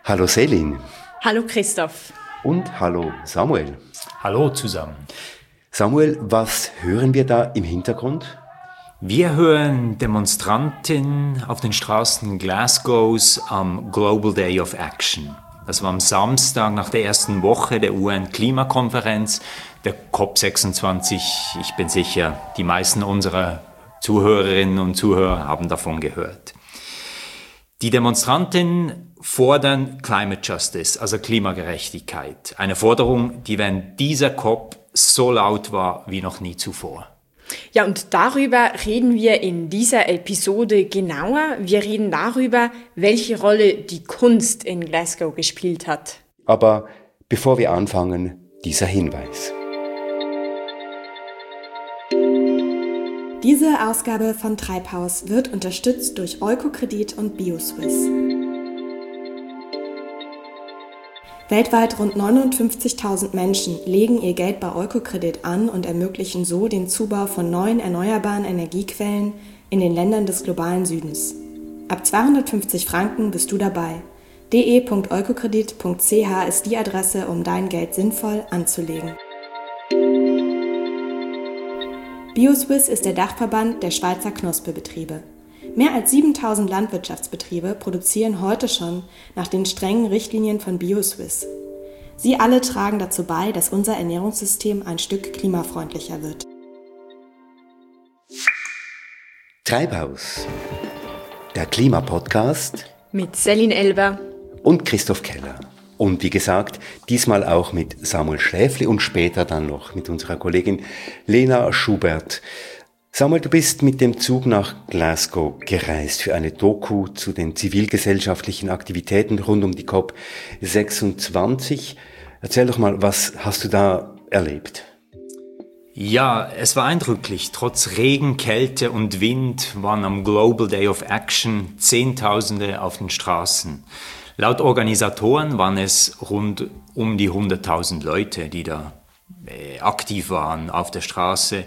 Hallo Selin. Hallo Christoph. Und hallo Samuel. Hallo zusammen. Samuel, was hören wir da im Hintergrund? Wir hören Demonstranten auf den Straßen Glasgows am Global Day of Action. Das war am Samstag nach der ersten Woche der UN-Klimakonferenz, der COP26. Ich bin sicher, die meisten unserer Zuhörerinnen und Zuhörer haben davon gehört. Die Demonstranten fordern Climate Justice, also Klimagerechtigkeit. Eine Forderung, die während dieser COP so laut war wie noch nie zuvor. Ja, und darüber reden wir in dieser Episode genauer. Wir reden darüber, welche Rolle die Kunst in Glasgow gespielt hat. Aber bevor wir anfangen, dieser Hinweis. Diese Ausgabe von Treibhaus wird unterstützt durch Eukokredit und BioSwiss. Weltweit rund 59.000 Menschen legen ihr Geld bei Eukokredit an und ermöglichen so den Zubau von neuen erneuerbaren Energiequellen in den Ländern des globalen Südens. Ab 250 Franken bist du dabei. de.eukokredit.ch ist die Adresse, um dein Geld sinnvoll anzulegen. BioSwiss ist der Dachverband der Schweizer Knusperbetriebe. Mehr als 7.000 Landwirtschaftsbetriebe produzieren heute schon nach den strengen Richtlinien von BioSwiss. Sie alle tragen dazu bei, dass unser Ernährungssystem ein Stück klimafreundlicher wird. Treibhaus, der Klimapodcast Mit Selin Elber und Christoph Keller. Und wie gesagt, diesmal auch mit Samuel Schläfli und später dann noch mit unserer Kollegin Lena Schubert. Samuel, du bist mit dem Zug nach Glasgow gereist für eine Doku zu den zivilgesellschaftlichen Aktivitäten rund um die COP26. Erzähl doch mal, was hast du da erlebt? Ja, es war eindrücklich. Trotz Regen, Kälte und Wind waren am Global Day of Action Zehntausende auf den Straßen. Laut Organisatoren waren es rund um die 100.000 Leute, die da aktiv waren auf der Straße.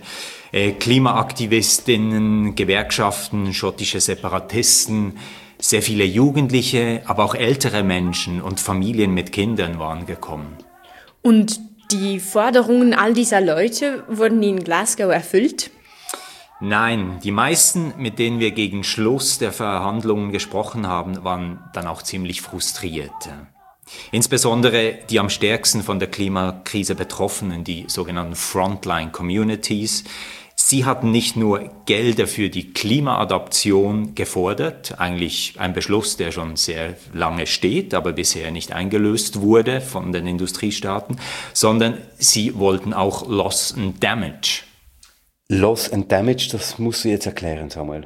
Klimaaktivistinnen, Gewerkschaften, schottische Separatisten, sehr viele Jugendliche, aber auch ältere Menschen und Familien mit Kindern waren gekommen. Und die Forderungen all dieser Leute wurden in Glasgow erfüllt? Nein, die meisten, mit denen wir gegen Schluss der Verhandlungen gesprochen haben, waren dann auch ziemlich frustriert. Insbesondere die am stärksten von der Klimakrise Betroffenen, die sogenannten Frontline Communities. Sie hatten nicht nur Gelder für die Klimaadaption gefordert, eigentlich ein Beschluss, der schon sehr lange steht, aber bisher nicht eingelöst wurde von den Industriestaaten, sondern sie wollten auch Loss and Damage. Loss and Damage, das musst du jetzt erklären, Samuel.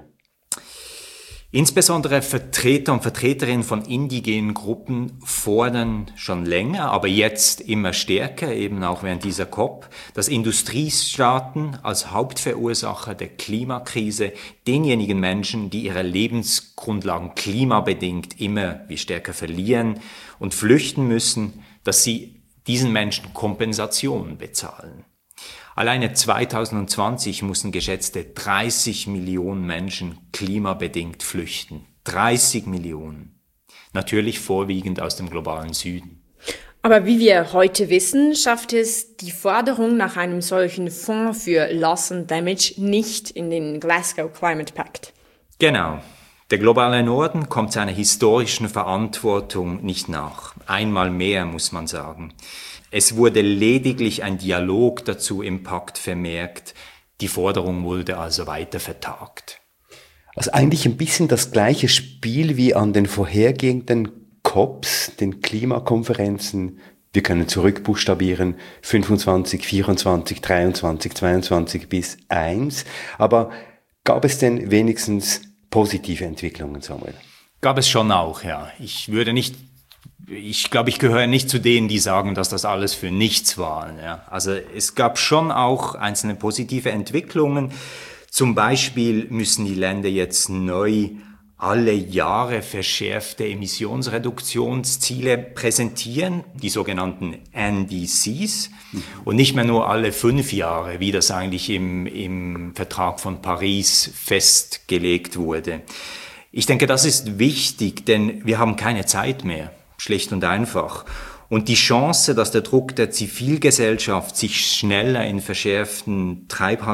Insbesondere Vertreter und Vertreterinnen von indigenen Gruppen fordern schon länger, aber jetzt immer stärker, eben auch während dieser COP, dass Industriestaaten als Hauptverursacher der Klimakrise denjenigen Menschen, die ihre Lebensgrundlagen klimabedingt immer wie stärker verlieren und flüchten müssen, dass sie diesen Menschen Kompensation bezahlen. Alleine 2020 mussten geschätzte 30 Millionen Menschen klimabedingt flüchten. 30 Millionen. Natürlich vorwiegend aus dem globalen Süden. Aber wie wir heute wissen, schafft es die Forderung nach einem solchen Fonds für Loss and Damage nicht in den Glasgow Climate Pact. Genau. Der globale Norden kommt seiner historischen Verantwortung nicht nach. Einmal mehr, muss man sagen. Es wurde lediglich ein Dialog dazu im Pakt vermerkt. Die Forderung wurde also weiter vertagt. Also eigentlich ein bisschen das gleiche Spiel wie an den vorhergehenden COPs, den Klimakonferenzen. Wir können zurückbuchstabieren, 25, 24, 23, 22 bis 1. Aber gab es denn wenigstens positive Entwicklungen, Samuel? Gab es schon auch, ja. Ich glaube, ich gehöre nicht zu denen, die sagen, dass das alles für nichts war. Ja. Also es gab schon auch einzelne positive Entwicklungen. Zum Beispiel müssen die Länder jetzt neu alle Jahre verschärfte Emissionsreduktionsziele präsentieren, die sogenannten NDCs, und nicht mehr nur alle 5 Jahre, wie das eigentlich im Vertrag von Paris festgelegt wurde. Ich denke, das ist wichtig, denn wir haben keine Zeit mehr. schlicht und einfach. Und die Chance, dass der Druck der Zivilgesellschaft sich schneller in verschärften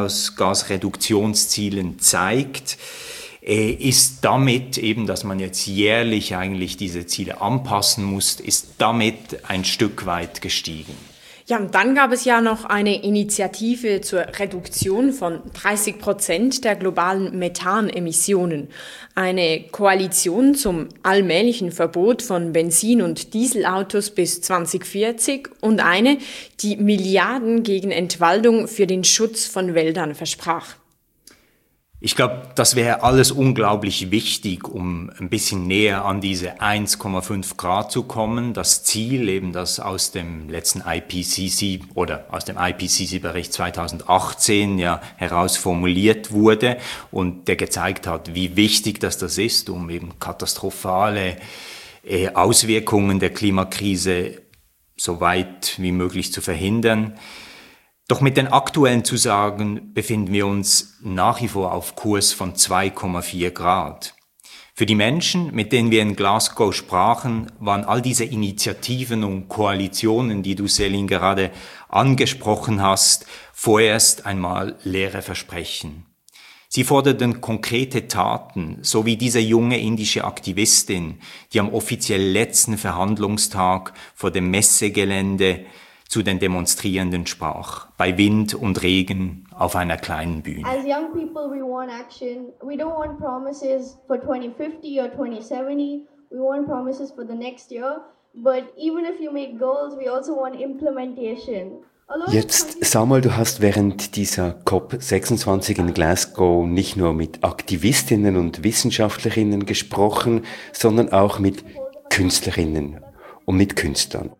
Treibhausgasreduktionszielen zeigt, ist damit eben, dass man jetzt jährlich eigentlich diese Ziele anpassen muss, ist damit ein Stück weit gestiegen. Ja, und dann gab es ja noch eine Initiative zur Reduktion von 30% der globalen Methanemissionen. Eine Koalition zum allmählichen Verbot von Benzin- und Dieselautos bis 2040 und eine, die Milliarden gegen Entwaldung für den Schutz von Wäldern versprach. Ich glaube, das wäre alles unglaublich wichtig, um ein bisschen näher an diese 1,5 Grad zu kommen. Das Ziel, eben das aus dem letzten IPCC oder aus dem IPCC-Bericht 2018 ja heraus formuliert wurde und der gezeigt hat, wie wichtig das ist, um eben katastrophale Auswirkungen der Klimakrise so weit wie möglich zu verhindern. Doch mit den aktuellen Zusagen befinden wir uns nach wie vor auf Kurs von 2,4 Grad. Für die Menschen, mit denen wir in Glasgow sprachen, waren all diese Initiativen und Koalitionen, die du, Selin, gerade angesprochen hast, vorerst einmal leere Versprechen. Sie forderten konkrete Taten, so wie diese junge indische Aktivistin, die am offiziell letzten Verhandlungstag vor dem Messegelände zu den Demonstrierenden sprach, bei Wind und Regen auf einer kleinen Bühne. As young people, we want action. We don't want promises for 2050 or 2070. We want promises for the next year. But even if you make goals, we also want implementation. Jetzt, Samuel, du hast während dieser COP26 in Glasgow nicht nur mit Aktivistinnen und Wissenschaftlerinnen gesprochen, sondern auch mit Künstlerinnen und mit Künstlern.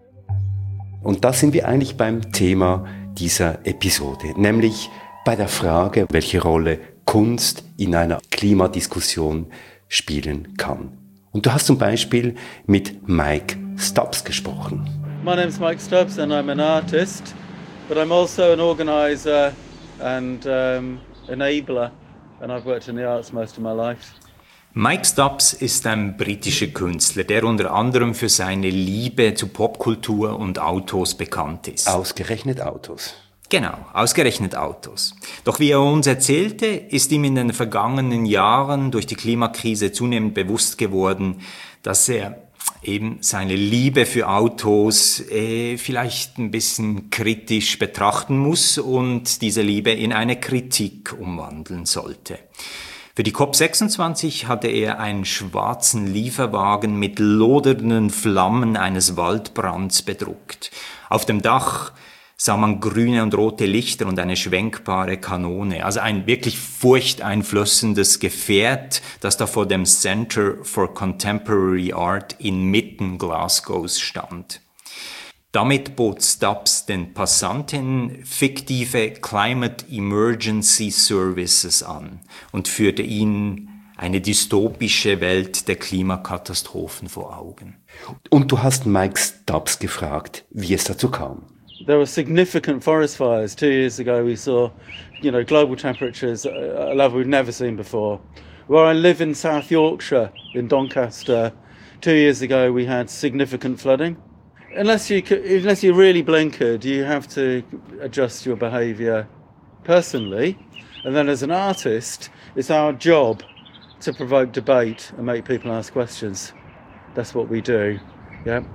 Und da sind wir eigentlich beim Thema dieser Episode, nämlich bei der Frage, welche Rolle Kunst in einer Klimadiskussion spielen kann. Und du hast zum Beispiel mit Mike Stubbs gesprochen. My name's Mike Stubbs and I'm an artist, but I'm also an organizer and enabler, and I've worked in the arts most of my life. Mike Stubbs ist ein britischer Künstler, der unter anderem für seine Liebe zu Popkultur und Autos bekannt ist. Ausgerechnet Autos. Genau, ausgerechnet Autos. Doch wie er uns erzählte, ist ihm in den vergangenen Jahren durch die Klimakrise zunehmend bewusst geworden, dass er eben seine Liebe für Autos vielleicht ein bisschen kritisch betrachten muss und diese Liebe in eine Kritik umwandeln sollte. Für die COP26 hatte er einen schwarzen Lieferwagen mit lodernden Flammen eines Waldbrands bedruckt. Auf dem Dach sah man grüne und rote Lichter und eine schwenkbare Kanone. Also ein wirklich furchteinflößendes Gefährt, das da vor dem Center for Contemporary Art inmitten Glasgows stand. Damit bot Stubbs den Passantinnen fiktive Climate Emergency Services an und führte ihnen eine dystopische Welt der Klimakatastrophen vor Augen. Und du hast Mike Stubbs gefragt, wie es dazu kam. There were significant forest fires 2 years ago. We saw, global temperatures at a level we've never seen before. Where I live in South Yorkshire, in Doncaster, 2 years ago we had significant flooding. Unless you're really blinkered, you have to adjust your behaviour personally. And then as an artist, it's our job to provoke debate and make people ask questions. That's what we do, yeah.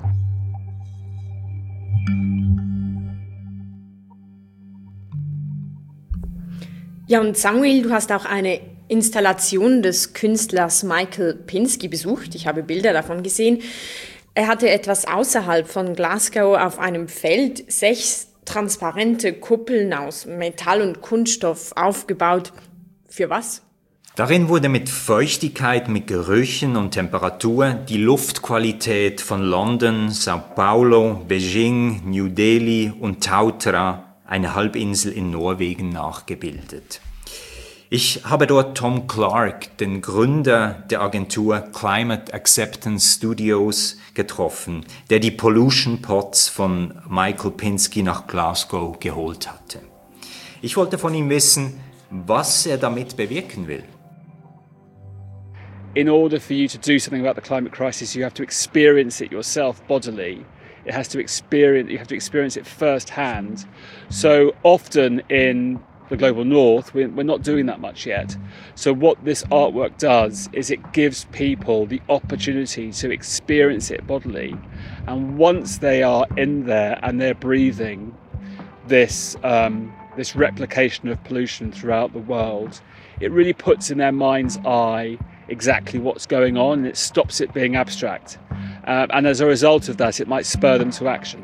Ja, und Samuel, du hast auch eine Installation des Künstlers Michael Pinsky besucht. Ich habe Bilder davon gesehen. Er hatte etwas außerhalb von Glasgow auf einem Feld 6 transparente Kuppeln aus Metall und Kunststoff aufgebaut. Für was? Darin wurde mit Feuchtigkeit, mit Gerüchen und Temperatur die Luftqualität von London, Sao Paulo, Beijing, New Delhi und Tautra, eine Halbinsel in Norwegen, nachgebildet. Ich habe dort Tom Clark, den Gründer der Agentur Climate Acceptance Studios, getroffen, der die Pollution Pots von Michael Pinsky nach Glasgow geholt hatte. Ich wollte von ihm wissen, was er damit bewirken will. in order for you to do something about the climate crisis, you have to experience it yourself bodily. You have to experience it firsthand. So often in the global north, we're not doing that much yet. So what this artwork does is it gives people the opportunity to experience it bodily. And once they are in there and they're breathing this replication of pollution throughout the world, it really puts in their mind's eye exactly what's going on, and it stops it being abstract. And as a result of that, it might spur them to action.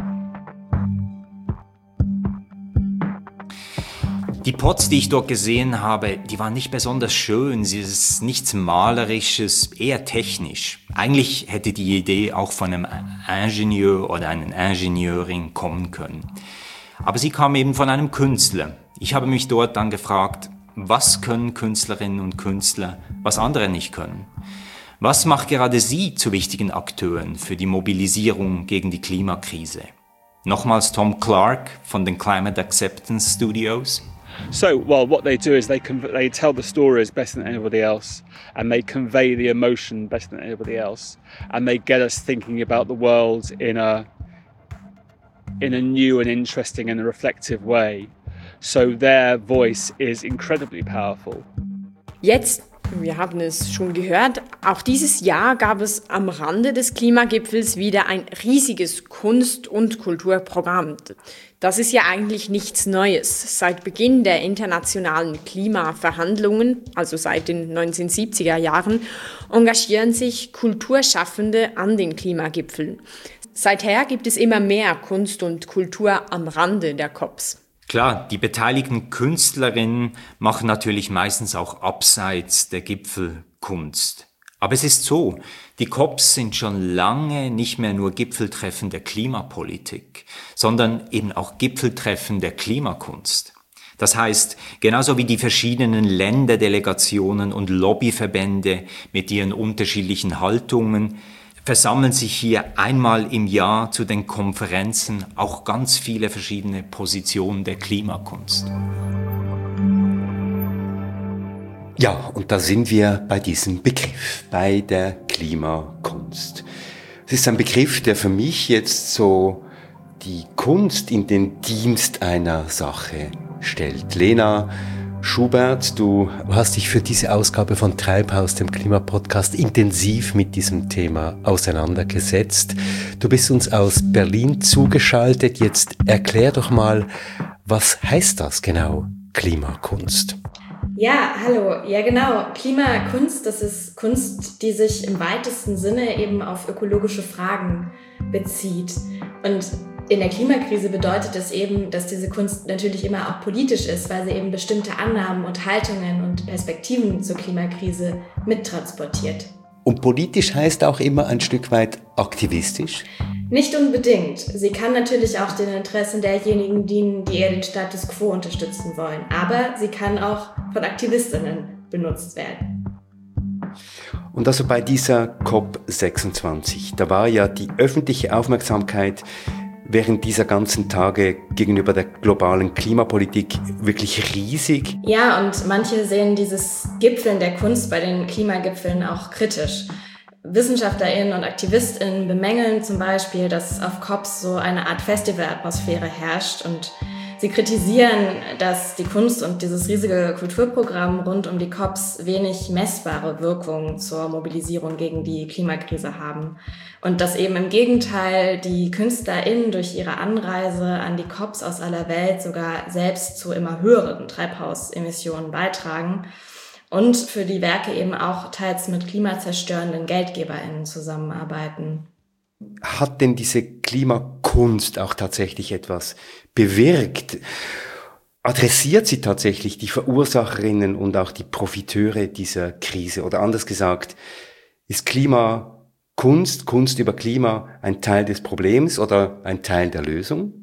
Die Pots, die ich dort gesehen habe, die waren nicht besonders schön. Sie ist nichts Malerisches, eher technisch. Eigentlich hätte die Idee auch von einem Ingenieur oder einer Ingenieurin kommen können. Aber sie kam eben von einem Künstler. Ich habe mich dort dann gefragt, was können Künstlerinnen und Künstler, was andere nicht können? Was macht gerade sie zu wichtigen Akteuren für die Mobilisierung gegen die Klimakrise? Nochmals Tom Clark von den Climate Acceptance Studios. So, well, what they do is they tell the stories better than anybody else, and they convey the emotion better than anybody else, and they get us thinking about the world in a new and interesting and reflective way. So their voice is incredibly powerful. Jetzt, wir haben es schon gehört, auch dieses Jahr gab es am Rande des Klimagipfels wieder ein riesiges Kunst- und Kulturprogramm. Das ist ja eigentlich nichts Neues. Seit Beginn der internationalen Klimaverhandlungen, also seit den 1970er Jahren, engagieren sich Kulturschaffende an den Klimagipfeln. Seither gibt es immer mehr Kunst und Kultur am Rande der COPs. Klar, die beteiligten Künstlerinnen machen natürlich meistens auch abseits der Gipfel Kunst. Aber es ist so, die COPs sind schon lange nicht mehr nur Gipfeltreffen der Klimapolitik, sondern eben auch Gipfeltreffen der Klimakunst. Das heißt, genauso wie die verschiedenen Länderdelegationen und Lobbyverbände mit ihren unterschiedlichen Haltungen, versammeln sich hier einmal im Jahr zu den Konferenzen auch ganz viele verschiedene Positionen der Klimakunst. Ja, und da sind wir bei diesem Begriff, bei der Klimakunst. Es ist ein Begriff, der für mich jetzt so die Kunst in den Dienst einer Sache stellt. Lena Schubert, du hast dich für diese Ausgabe von Treibhaus, dem Klimapodcast, intensiv mit diesem Thema auseinandergesetzt. Du bist uns aus Berlin zugeschaltet. Jetzt erklär doch mal, was heißt das genau, Klimakunst? Ja, hallo. Ja, genau. Klimakunst, das ist Kunst, die sich im weitesten Sinne eben auf ökologische Fragen bezieht. Und in der Klimakrise bedeutet es eben, dass diese Kunst natürlich immer auch politisch ist, weil sie eben bestimmte Annahmen und Haltungen und Perspektiven zur Klimakrise mittransportiert. Und politisch heißt auch immer ein Stück weit aktivistisch? Nicht unbedingt. Sie kann natürlich auch den Interessen derjenigen dienen, die eher den Status quo unterstützen wollen. Aber sie kann auch von AktivistInnen benutzt werden. Und also bei dieser COP26, da war ja die öffentliche Aufmerksamkeit während dieser ganzen Tage gegenüber der globalen Klimapolitik wirklich riesig. Ja, und manche sehen dieses Gipfeln der Kunst bei den Klimagipfeln auch kritisch. WissenschaftlerInnen und AktivistInnen bemängeln zum Beispiel, dass auf COPs so eine Art Festivalatmosphäre herrscht, und sie kritisieren, dass die Kunst und dieses riesige Kulturprogramm rund um die COPs wenig messbare Wirkung zur Mobilisierung gegen die Klimakrise haben. Und dass eben im Gegenteil die KünstlerInnen durch ihre Anreise an die COPs aus aller Welt sogar selbst zu immer höheren Treibhausemissionen beitragen und für die Werke eben auch teils mit klimazerstörenden GeldgeberInnen zusammenarbeiten. Hat denn diese Klimakunst auch tatsächlich etwas bewirkt? Adressiert sie tatsächlich die Verursacherinnen und auch die Profiteure dieser Krise? Oder anders gesagt, ist Klimakunst, Kunst über Klima ein Teil des Problems oder ein Teil der Lösung?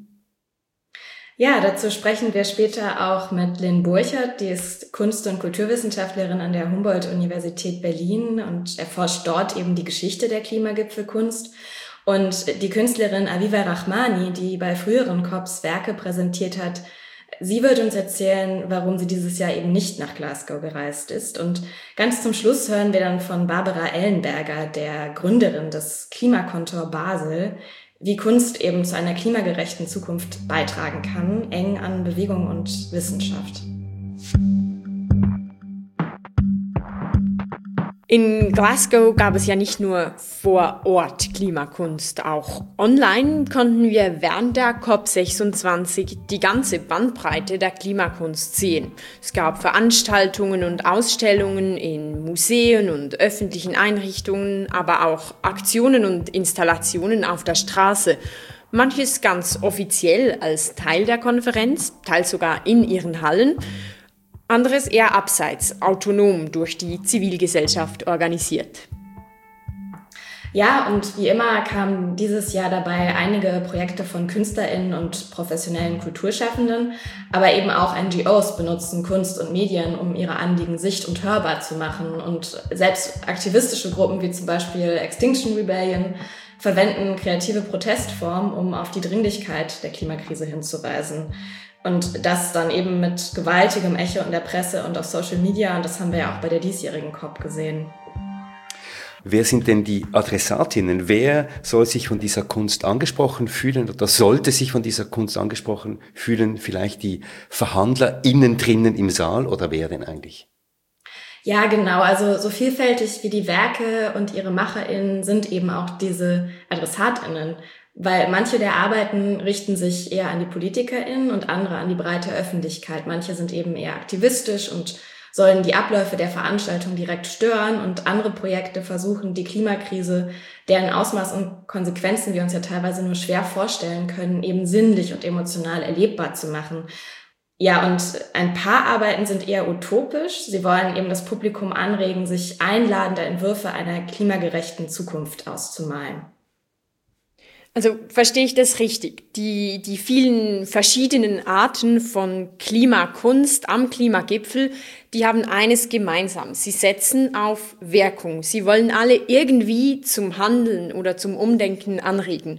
Ja, dazu sprechen wir später auch mit Lynn Burchert, die ist Kunst- und Kulturwissenschaftlerin an der Humboldt-Universität Berlin und erforscht dort eben die Geschichte der Klimagipfelkunst. Und die Künstlerin Aviva Rahmani, die bei früheren COPs Werke präsentiert hat, sie wird uns erzählen, warum sie dieses Jahr eben nicht nach Glasgow gereist ist. Und ganz zum Schluss hören wir dann von Barbara Ellenberger, der Gründerin des Klimakontor Basel, wie Kunst eben zu einer klimagerechten Zukunft beitragen kann, eng an Bewegung und Wissenschaft. In Glasgow gab es ja nicht nur vor Ort Klimakunst, auch online konnten wir während der COP26 die ganze Bandbreite der Klimakunst sehen. Es gab Veranstaltungen und Ausstellungen in Museen und öffentlichen Einrichtungen, aber auch Aktionen und Installationen auf der Straße. Manches ganz offiziell als Teil der Konferenz, teils sogar in ihren Hallen. Anderes eher abseits, autonom durch die Zivilgesellschaft organisiert. Ja, und wie immer kamen dieses Jahr dabei einige Projekte von KünstlerInnen und professionellen Kulturschaffenden, aber eben auch NGOs benutzen Kunst und Medien, um ihre Anliegen sicht- und hörbar zu machen. Und selbst aktivistische Gruppen wie zum Beispiel Extinction Rebellion verwenden kreative Protestformen, um auf die Dringlichkeit der Klimakrise hinzuweisen. Und das dann eben mit gewaltigem Echo in der Presse und auf Social Media. Und das haben wir ja auch bei der diesjährigen COP gesehen. Wer sind denn die Adressatinnen? Wer soll sich von dieser Kunst angesprochen fühlen oder sollte sich von dieser Kunst angesprochen fühlen? Vielleicht die Verhandler innen drinnen im Saal oder wer denn eigentlich? Ja, genau. Also so vielfältig wie die Werke und ihre MacherInnen sind eben auch diese AdressatInnen. Weil manche der Arbeiten richten sich eher an die PolitikerInnen und andere an die breite Öffentlichkeit. Manche sind eben eher aktivistisch und sollen die Abläufe der Veranstaltung direkt stören und andere Projekte versuchen, die Klimakrise, deren Ausmaß und Konsequenzen wir uns ja teilweise nur schwer vorstellen können, eben sinnlich und emotional erlebbar zu machen. Ja, und ein paar Arbeiten sind eher utopisch. Sie wollen eben das Publikum anregen, sich einladende Entwürfe einer klimagerechten Zukunft auszumalen. Also verstehe ich das richtig? Die vielen verschiedenen Arten von Klimakunst am Klimagipfel, die haben eines gemeinsam. Sie setzen auf Wirkung. Sie wollen alle irgendwie zum Handeln oder zum Umdenken anregen.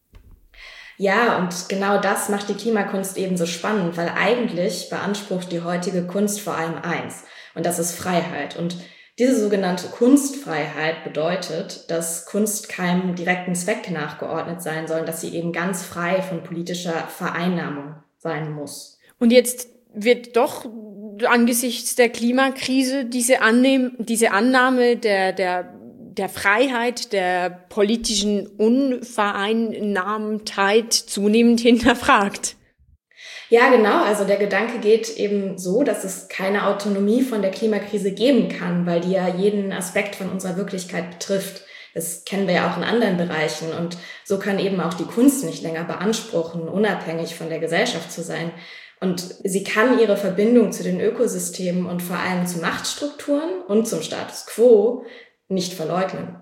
Ja, und genau das macht die Klimakunst eben so spannend, weil eigentlich beansprucht die heutige Kunst vor allem eins. Und das ist Freiheit. Und diese sogenannte Kunstfreiheit bedeutet, dass Kunst keinem direkten Zweck nachgeordnet sein soll, dass sie eben ganz frei von politischer Vereinnahmung sein muss. Und jetzt wird doch angesichts der Klimakrise diese Annahme der Freiheit, der politischen Unvereinnahmtheit zunehmend hinterfragt. Ja, genau. Also der Gedanke geht eben so, dass es keine Autonomie von der Klimakrise geben kann, weil die ja jeden Aspekt von unserer Wirklichkeit betrifft. Das kennen wir ja auch in anderen Bereichen. Und so kann eben auch die Kunst nicht länger beanspruchen, unabhängig von der Gesellschaft zu sein. Und sie kann ihre Verbindung zu den Ökosystemen und vor allem zu Machtstrukturen und zum Status quo nicht verleugnen.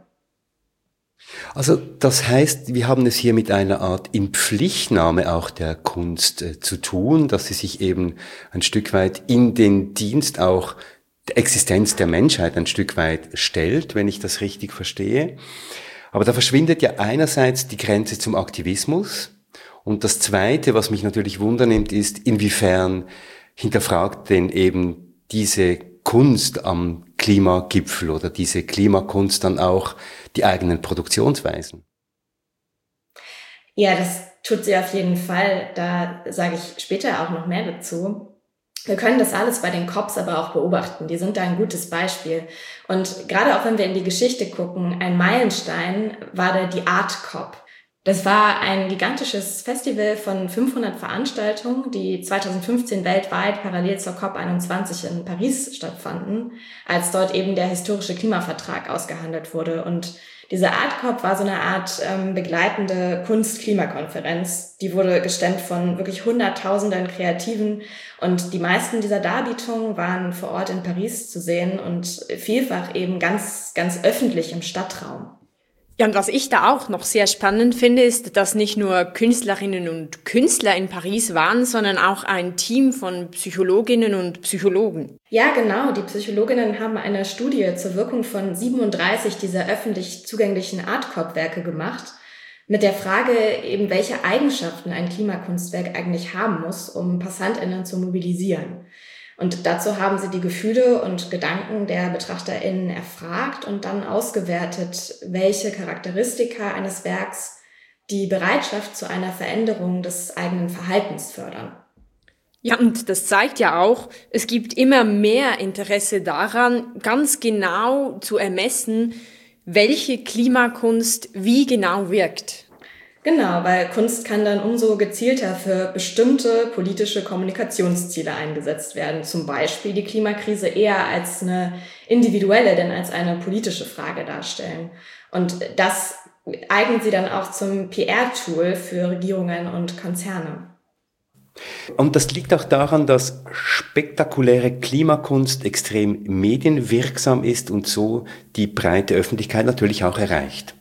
Also das heißt, wir haben es hier mit einer Art Inpflichtnahme auch der Kunst zu tun, dass sie sich eben ein Stück weit in den Dienst auch der Existenz der Menschheit ein Stück weit stellt, wenn ich das richtig verstehe. Aber da verschwindet ja einerseits die Grenze zum Aktivismus und das Zweite, was mich natürlich wundernimmt, ist, inwiefern hinterfragt denn eben diese Kunst am Klimagipfel oder diese Klimakunst dann auch die eigenen Produktionsweisen? Ja, das tut sie auf jeden Fall. Da sage ich später auch noch mehr dazu. Wir können das alles bei den COPs aber auch beobachten. Die sind da ein gutes Beispiel. Und gerade auch wenn wir in die Geschichte gucken, ein Meilenstein war da die Art COP. Das war ein gigantisches Festival von 500 Veranstaltungen, die 2015 weltweit parallel zur COP21 in Paris stattfanden, als dort eben der historische Klimavertrag ausgehandelt wurde. Und diese Art COP war so eine Art begleitende Kunst-Klimakonferenz. Die wurde gestemmt von wirklich Hunderttausenden Kreativen und die meisten dieser Darbietungen waren vor Ort in Paris zu sehen und vielfach eben ganz, ganz öffentlich im Stadtraum. Ja, und was ich da auch noch sehr spannend finde, ist, dass nicht nur Künstlerinnen und Künstler in Paris waren, sondern auch ein Team von Psychologinnen und Psychologen. Ja, genau. Die Psychologinnen haben eine Studie zur Wirkung von 37 dieser öffentlich zugänglichen Art-COP-Werke gemacht. mit der Frage eben, welche Eigenschaften ein Klimakunstwerk eigentlich haben muss, um PassantInnen zu mobilisieren. Und dazu haben sie die Gefühle und Gedanken der BetrachterInnen erfragt und dann ausgewertet, welche Charakteristika eines Werks die Bereitschaft zu einer Veränderung des eigenen Verhaltens fördern. Ja, und das zeigt ja auch, es gibt immer mehr Interesse daran, ganz genau zu ermessen, welche Klimakunst wie genau wirkt. Genau, weil Kunst kann dann umso gezielter für bestimmte politische Kommunikationsziele eingesetzt werden. Zum Beispiel die Klimakrise eher als eine individuelle, denn als eine politische Frage darstellen. Und das eignet sie dann auch zum PR-Tool für Regierungen und Konzerne. Und das liegt auch daran, dass spektakuläre Klimakunst extrem medienwirksam ist und so die breite Öffentlichkeit natürlich auch erreicht.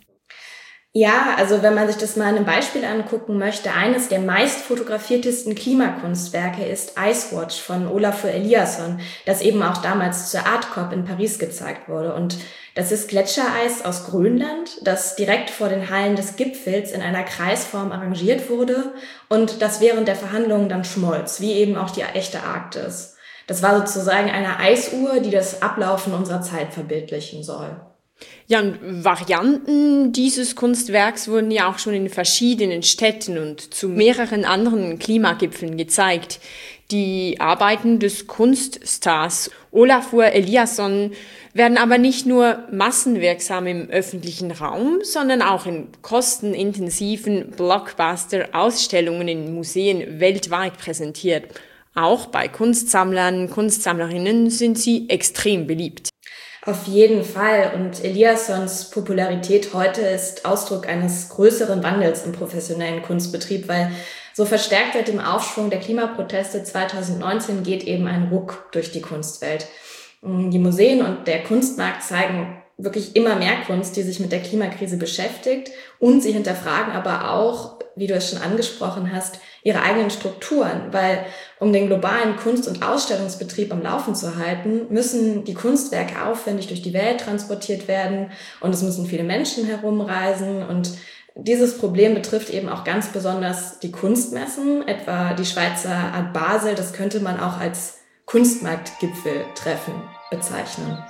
Ja, also wenn man sich das mal an einem Beispiel angucken möchte, eines der meist fotografiertesten Klimakunstwerke ist Icewatch von Olafur Eliasson, das eben auch damals zur Artcop in Paris gezeigt wurde. Und das ist Gletschereis aus Grönland, das direkt vor den Hallen des Gipfels in einer Kreisform arrangiert wurde und das während der Verhandlungen dann schmolz, wie eben auch die echte Arktis. Das war sozusagen eine Eisuhr, die das Ablaufen unserer Zeit verbildlichen soll. Ja, und Varianten dieses Kunstwerks wurden ja auch schon in verschiedenen Städten und zu mehreren anderen Klimagipfeln gezeigt. Die Arbeiten des Kunststars Olafur Eliasson werden aber nicht nur massenwirksam im öffentlichen Raum, sondern auch in kostenintensiven Blockbuster-Ausstellungen in Museen weltweit präsentiert. Auch bei Kunstsammlern, Kunstsammlerinnen sind sie extrem beliebt. Auf jeden Fall. Und Eliassons Popularität heute ist Ausdruck eines größeren Wandels im professionellen Kunstbetrieb, weil so verstärkt seit dem Aufschwung der Klimaproteste 2019 geht eben ein Ruck durch die Kunstwelt. Die Museen und der Kunstmarkt zeigen wirklich immer mehr Kunst, die sich mit der Klimakrise beschäftigt, und sie hinterfragen aber auch, wie du es schon angesprochen hast, ihre eigenen Strukturen, weil um den globalen Kunst- und Ausstellungsbetrieb am Laufen zu halten, müssen die Kunstwerke aufwendig durch die Welt transportiert werden und es müssen viele Menschen herumreisen, und dieses Problem betrifft eben auch ganz besonders die Kunstmessen, etwa die Schweizer Art Basel. Das könnte man auch als Kunstmarktgipfeltreffen bezeichnen.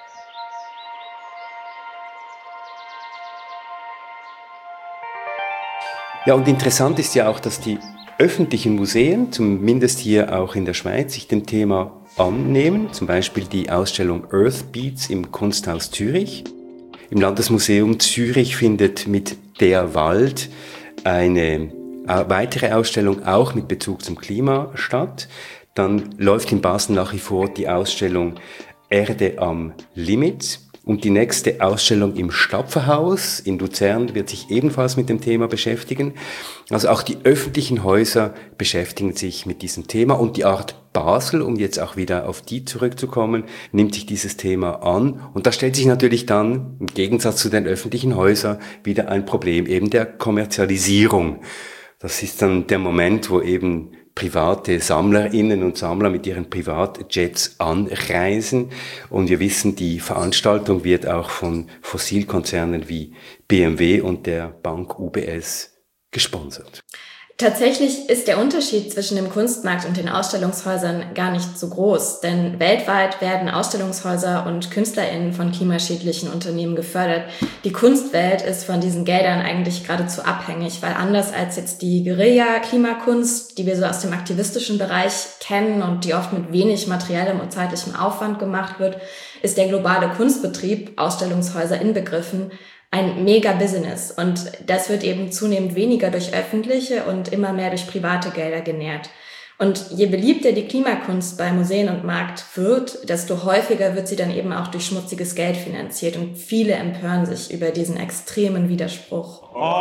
Ja, und interessant ist ja auch, dass die öffentlichen Museen, zumindest hier auch in der Schweiz, sich dem Thema annehmen. Zum Beispiel die Ausstellung Earth Beats im Kunsthaus Zürich. Im Landesmuseum Zürich findet mit Der Wald eine weitere Ausstellung auch mit Bezug zum Klima statt. Dann läuft in Basel nach wie vor die Ausstellung Erde am Limit. Und die nächste Ausstellung im Stapferhaus in Luzern wird sich ebenfalls mit dem Thema beschäftigen. Also auch die öffentlichen Häuser beschäftigen sich mit diesem Thema, und die Art Basel, um jetzt auch wieder auf die zurückzukommen, nimmt sich dieses Thema an. Und da stellt sich natürlich dann im Gegensatz zu den öffentlichen Häusern wieder ein Problem eben der Kommerzialisierung. Das ist dann der Moment, wo eben private SammlerInnen und Sammler mit ihren Privatjets anreisen. Und wir wissen, die Veranstaltung wird auch von Fossilkonzernen wie BMW und der Bank UBS gesponsert. Tatsächlich ist der Unterschied zwischen dem Kunstmarkt und den Ausstellungshäusern gar nicht so groß, denn weltweit werden Ausstellungshäuser und KünstlerInnen von klimaschädlichen Unternehmen gefördert. Die Kunstwelt ist von diesen Geldern eigentlich geradezu abhängig, weil anders als jetzt die Guerilla-Klimakunst, die wir so aus dem aktivistischen Bereich kennen und die oft mit wenig materiellem und zeitlichem Aufwand gemacht wird, ist der globale Kunstbetrieb, Ausstellungshäuser inbegriffen, ein Mega-Business, und das wird eben zunehmend weniger durch öffentliche und immer mehr durch private Gelder genährt. Und je beliebter die Klimakunst bei Museen und Markt wird, desto häufiger wird sie dann eben auch durch schmutziges Geld finanziert, und viele empören sich über diesen extremen Widerspruch.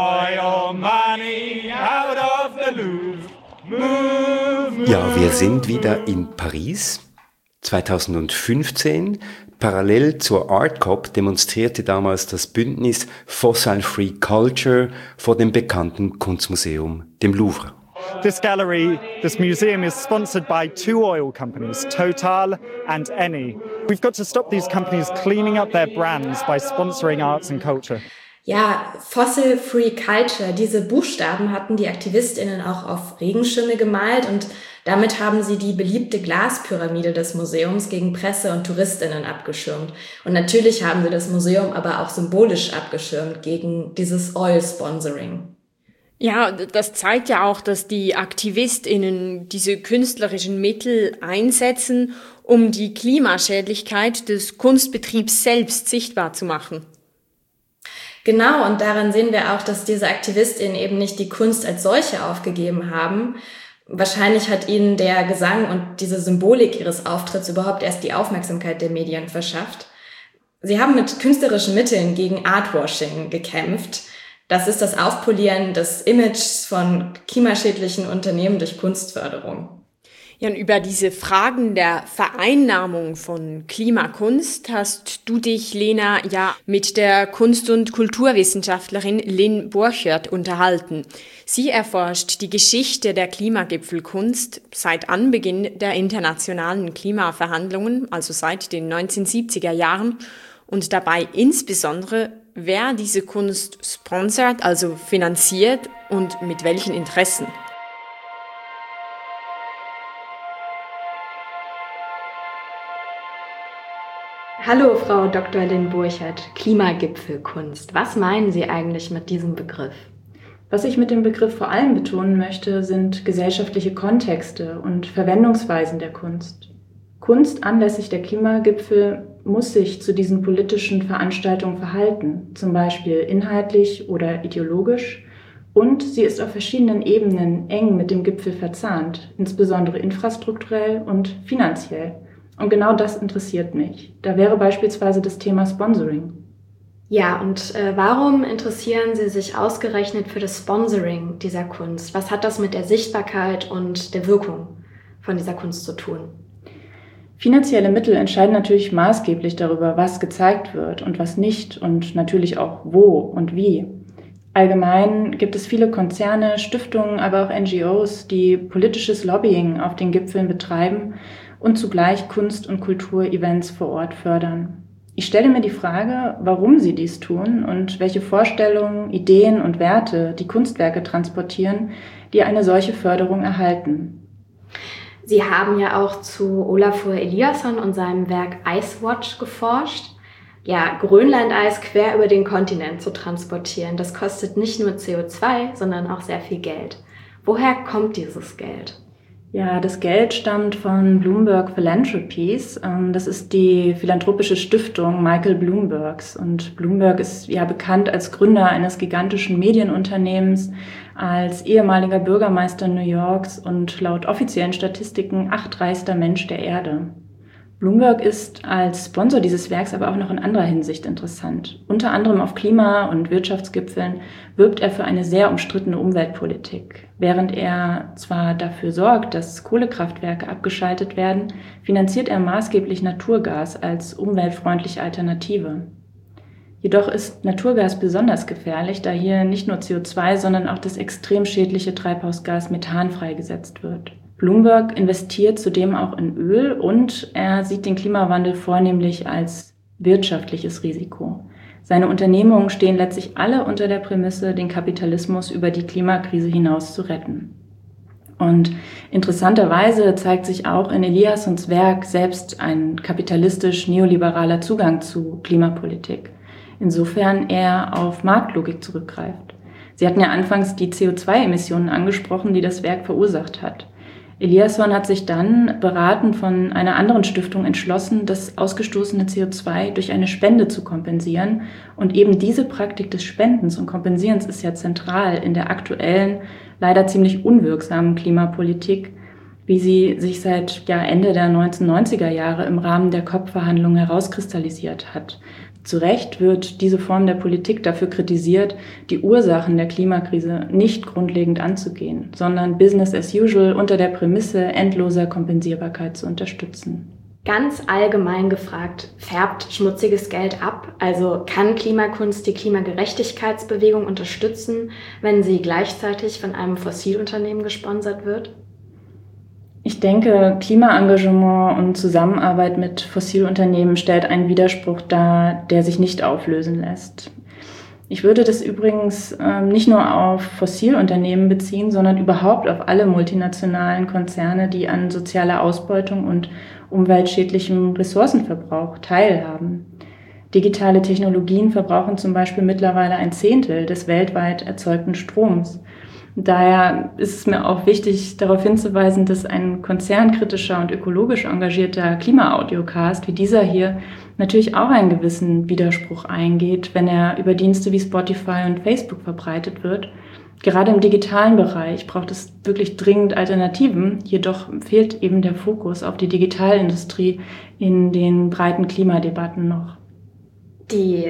Ja, wir sind wieder in Paris. 2015. Parallel zur Artcop demonstrierte damals das Bündnis Fossil Free Culture vor dem bekannten Kunstmuseum, dem Louvre. This gallery, this museum is sponsored by two oil companies, Total and Eni. We've got to stop these companies cleaning up their brands by sponsoring arts and culture. Ja, Fossil Free Culture, diese Buchstaben hatten die AktivistInnen auch auf Regenschirme gemalt und damit haben sie die beliebte Glaspyramide des Museums gegen Presse und TouristInnen abgeschirmt. Und natürlich haben sie das Museum aber auch symbolisch abgeschirmt gegen dieses Oil-Sponsoring. Ja, das zeigt ja auch, dass die AktivistInnen diese künstlerischen Mittel einsetzen, um die Klimaschädlichkeit des Kunstbetriebs selbst sichtbar zu machen. Genau, und daran sehen wir auch, dass diese AktivistInnen eben nicht die Kunst als solche aufgegeben haben. Wahrscheinlich hat ihnen der Gesang und diese Symbolik ihres Auftritts überhaupt erst die Aufmerksamkeit der Medien verschafft. Sie haben mit künstlerischen Mitteln gegen Artwashing gekämpft. Das ist das Aufpolieren des Images von klimaschädlichen Unternehmen durch Kunstförderung. Ja, und über diese Fragen der Vereinnahmung von Klimakunst hast du dich, Lena, ja mit der Kunst- und Kulturwissenschaftlerin Lynn Borchert unterhalten. Sie erforscht die Geschichte der Klimagipfelkunst seit Anbeginn der internationalen Klimaverhandlungen, also seit den 1970er Jahren, und dabei insbesondere, wer diese Kunst sponsert, also finanziert und mit welchen Interessen. Hallo, Frau Dr. Lynn Borchert, Klimagipfelkunst. Was meinen Sie eigentlich mit diesem Begriff? Was ich mit dem Begriff vor allem betonen möchte, sind gesellschaftliche Kontexte und Verwendungsweisen der Kunst. Kunst anlässlich der Klimagipfel muss sich zu diesen politischen Veranstaltungen verhalten, zum Beispiel inhaltlich oder ideologisch, und sie ist auf verschiedenen Ebenen eng mit dem Gipfel verzahnt, insbesondere infrastrukturell und finanziell. Und genau das interessiert mich. Da wäre beispielsweise das Thema Sponsoring. Ja, und warum interessieren Sie sich ausgerechnet für das Sponsoring dieser Kunst? Was hat das mit der Sichtbarkeit und der Wirkung von dieser Kunst zu tun? Finanzielle Mittel entscheiden natürlich maßgeblich darüber, was gezeigt wird und was nicht und natürlich auch wo und wie. Allgemein gibt es viele Konzerne, Stiftungen, aber auch NGOs, die politisches Lobbying auf den Gipfeln betreiben und zugleich Kunst- und Kulturevents vor Ort fördern. Ich stelle mir die Frage, warum sie dies tun und welche Vorstellungen, Ideen und Werte die Kunstwerke transportieren, die eine solche Förderung erhalten. Sie haben ja auch zu Olafur Eliasson und seinem Werk Icewatch geforscht. Ja, Grönlandeis quer über den Kontinent zu transportieren, das kostet nicht nur CO2, sondern auch sehr viel Geld. Woher kommt dieses Geld? Ja, das Geld stammt von Bloomberg Philanthropies. Das ist die philanthropische Stiftung Michael Bloombergs. Und Bloomberg ist ja bekannt als Gründer eines gigantischen Medienunternehmens, als ehemaliger Bürgermeister New Yorks und laut offiziellen Statistiken achtreichster Mensch der Erde. Bloomberg ist als Sponsor dieses Werks aber auch noch in anderer Hinsicht interessant. Unter anderem auf Klima- und Wirtschaftsgipfeln wirbt er für eine sehr umstrittene Umweltpolitik. Während er zwar dafür sorgt, dass Kohlekraftwerke abgeschaltet werden, finanziert er maßgeblich Naturgas als umweltfreundliche Alternative. Jedoch ist Naturgas besonders gefährlich, da hier nicht nur CO2, sondern auch das extrem schädliche Treibhausgas Methan freigesetzt wird. Bloomberg investiert zudem auch in Öl und er sieht den Klimawandel vornehmlich als wirtschaftliches Risiko. Seine Unternehmungen stehen letztlich alle unter der Prämisse, den Kapitalismus über die Klimakrise hinaus zu retten. Und interessanterweise zeigt sich auch in Eliassons Werk selbst ein kapitalistisch-neoliberaler Zugang zu Klimapolitik, insofern er auf Marktlogik zurückgreift. Sie hatten ja anfangs die CO2-Emissionen angesprochen, die das Werk verursacht hat. Eliasson hat sich dann, beraten von einer anderen Stiftung, entschlossen, das ausgestoßene CO2 durch eine Spende zu kompensieren. Und eben diese Praktik des Spendens und Kompensierens ist ja zentral in der aktuellen, leider ziemlich unwirksamen Klimapolitik, wie sie sich seit Ende der 1990er Jahre im Rahmen der COP-Verhandlungen herauskristallisiert hat. Zu Recht wird diese Form der Politik dafür kritisiert, die Ursachen der Klimakrise nicht grundlegend anzugehen, sondern Business as usual unter der Prämisse endloser Kompensierbarkeit zu unterstützen. Ganz allgemein gefragt, färbt schmutziges Geld ab? Also kann Klimakunst die Klimagerechtigkeitsbewegung unterstützen, wenn sie gleichzeitig von einem Fossilunternehmen gesponsert wird? Ich denke, Klimaengagement und Zusammenarbeit mit Fossilunternehmen stellt einen Widerspruch dar, der sich nicht auflösen lässt. Ich würde das übrigens nicht nur auf Fossilunternehmen beziehen, sondern überhaupt auf alle multinationalen Konzerne, die an sozialer Ausbeutung und umweltschädlichem Ressourcenverbrauch teilhaben. Digitale Technologien verbrauchen zum Beispiel mittlerweile 1/10 des weltweit erzeugten Stroms. Daher ist es mir auch wichtig, darauf hinzuweisen, dass ein konzernkritischer und ökologisch engagierter Klima-Audiocast wie dieser hier natürlich auch einen gewissen Widerspruch eingeht, wenn er über Dienste wie Spotify und Facebook verbreitet wird. Gerade im digitalen Bereich braucht es wirklich dringend Alternativen, jedoch fehlt eben der Fokus auf die Digitalindustrie in den breiten Klimadebatten noch. Die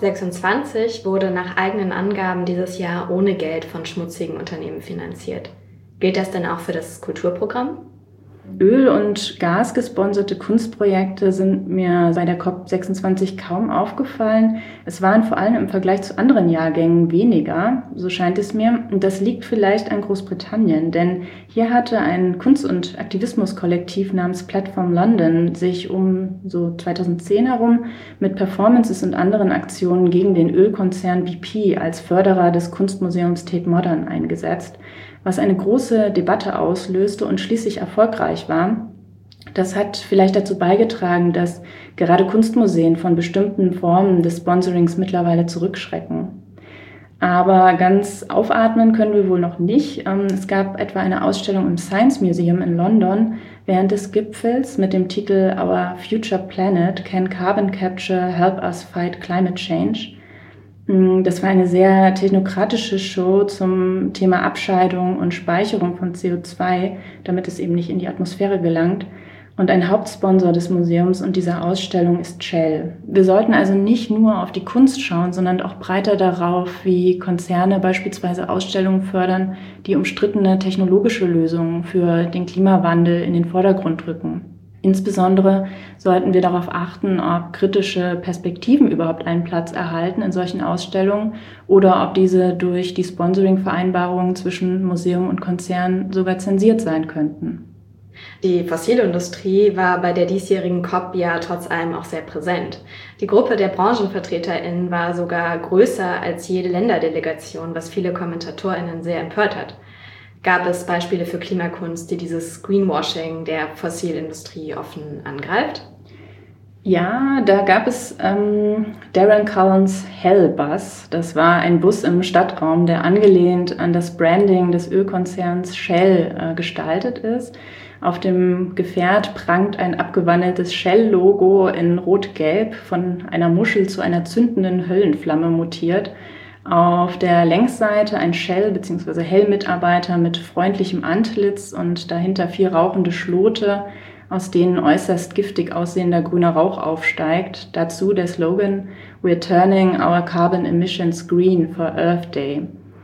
COP26 wurde nach eigenen Angaben dieses Jahr ohne Geld von schmutzigen Unternehmen finanziert. Gilt das denn auch für das Kulturprogramm? Öl- und gasgesponserte Kunstprojekte sind mir bei der COP26 kaum aufgefallen. Es waren vor allem im Vergleich zu anderen Jahrgängen weniger, so scheint es mir. Und das liegt vielleicht an Großbritannien, denn hier hatte ein Kunst- und Aktivismuskollektiv namens Platform London sich um so 2010 herum mit Performances und anderen Aktionen gegen den Ölkonzern BP als Förderer des Kunstmuseums Tate Modern eingesetzt, was eine große Debatte auslöste und schließlich erfolgreich war. Das hat vielleicht dazu beigetragen, dass gerade Kunstmuseen von bestimmten Formen des Sponsorings mittlerweile zurückschrecken. Aber ganz aufatmen können wir wohl noch nicht. Es gab etwa eine Ausstellung im Science Museum in London während des Gipfels mit dem Titel Our Future Planet Can Carbon Capture Help Us Fight Climate Change? Das war eine sehr technokratische Show zum Thema Abscheidung und Speicherung von CO2, damit es eben nicht in die Atmosphäre gelangt. Und ein Hauptsponsor des Museums und dieser Ausstellung ist Shell. Wir sollten also nicht nur auf die Kunst schauen, sondern auch breiter darauf, wie Konzerne beispielsweise Ausstellungen fördern, die umstrittene technologische Lösungen für den Klimawandel in den Vordergrund rücken. Insbesondere sollten wir darauf achten, ob kritische Perspektiven überhaupt einen Platz erhalten in solchen Ausstellungen oder ob diese durch die Sponsoring-Vereinbarungen zwischen Museum und Konzern sogar zensiert sein könnten. Die Fossilindustrie war bei der diesjährigen COP ja trotz allem auch sehr präsent. Die Gruppe der BranchenvertreterInnen war sogar größer als jede Länderdelegation, was viele KommentatorInnen sehr empört hat. Gab es Beispiele für Klimakunst, die dieses Greenwashing der Fossilindustrie offen angreift? Ja, da gab es Darren Cullens Hellbus. Das war ein Bus im Stadtraum, der angelehnt an das Branding des Ölkonzerns Shell gestaltet ist. Auf dem Gefährt prangt ein abgewandeltes Shell-Logo in Rot-Gelb, von einer Muschel zu einer zündenden Höllenflamme mutiert. Auf der Längsseite ein Shell- bzw. Hell-Mitarbeiter mit freundlichem Antlitz und dahinter 4 rauchende Schlote, aus denen äußerst giftig aussehender grüner Rauch aufsteigt. Dazu der Slogan "We're turning our carbon emissions green for Earth Day".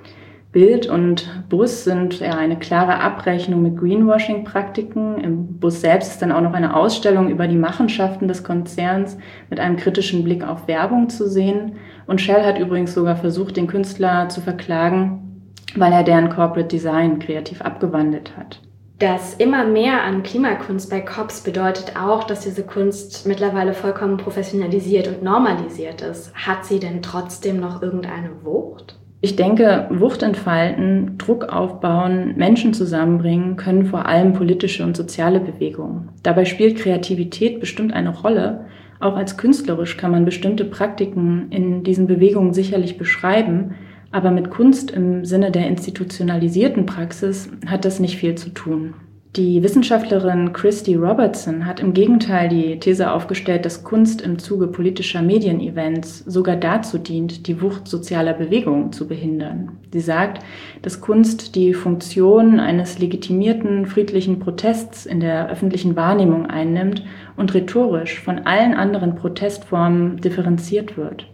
Bild und Bus sind ja eine klare Abrechnung mit Greenwashing-Praktiken. Im Bus selbst ist dann auch noch eine Ausstellung über die Machenschaften des Konzerns mit einem kritischen Blick auf Werbung zu sehen. Und Shell hat übrigens sogar versucht, den Künstler zu verklagen, weil er deren Corporate Design kreativ abgewandelt hat. Das immer mehr an Klimakunst bei COPs bedeutet auch, dass diese Kunst mittlerweile vollkommen professionalisiert und normalisiert ist. Hat sie denn trotzdem noch irgendeine Wucht? Ich denke, Wucht entfalten, Druck aufbauen, Menschen zusammenbringen können vor allem politische und soziale Bewegungen. Dabei spielt Kreativität bestimmt eine Rolle. Auch als künstlerisch kann man bestimmte Praktiken in diesen Bewegungen sicherlich beschreiben, aber mit Kunst im Sinne der institutionalisierten Praxis hat das nicht viel zu tun. Die Wissenschaftlerin Christy Robertson hat im Gegenteil die These aufgestellt, dass Kunst im Zuge politischer Medienevents sogar dazu dient, die Wucht sozialer Bewegungen zu behindern. Sie sagt, dass Kunst die Funktion eines legitimierten, friedlichen Protests in der öffentlichen Wahrnehmung einnimmt und rhetorisch von allen anderen Protestformen differenziert wird.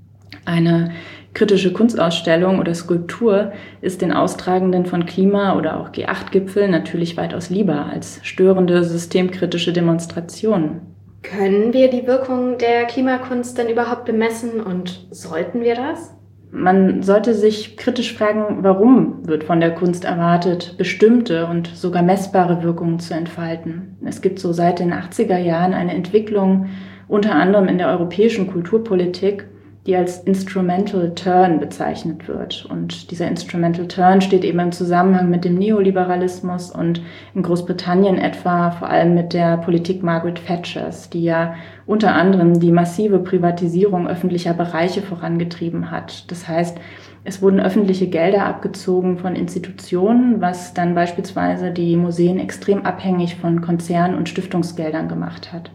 Eine kritische Kunstausstellung oder Skulptur ist den Austragenden von Klima- oder auch G8-Gipfeln natürlich weitaus lieber als störende, systemkritische Demonstrationen. Können wir die Wirkung der Klimakunst denn überhaupt bemessen und sollten wir das? Man sollte sich kritisch fragen, warum wird von der Kunst erwartet, bestimmte und sogar messbare Wirkungen zu entfalten. Es gibt so seit den 80er Jahren eine Entwicklung, unter anderem in der europäischen Kulturpolitik, die als Instrumental Turn bezeichnet wird. Und dieser Instrumental Turn steht eben im Zusammenhang mit dem Neoliberalismus und in Großbritannien etwa vor allem mit der Politik Margaret Thatchers, die ja unter anderem die massive Privatisierung öffentlicher Bereiche vorangetrieben hat. Das heißt, es wurden öffentliche Gelder abgezogen von Institutionen, was dann beispielsweise die Museen extrem abhängig von Konzern- und Stiftungsgeldern gemacht hat.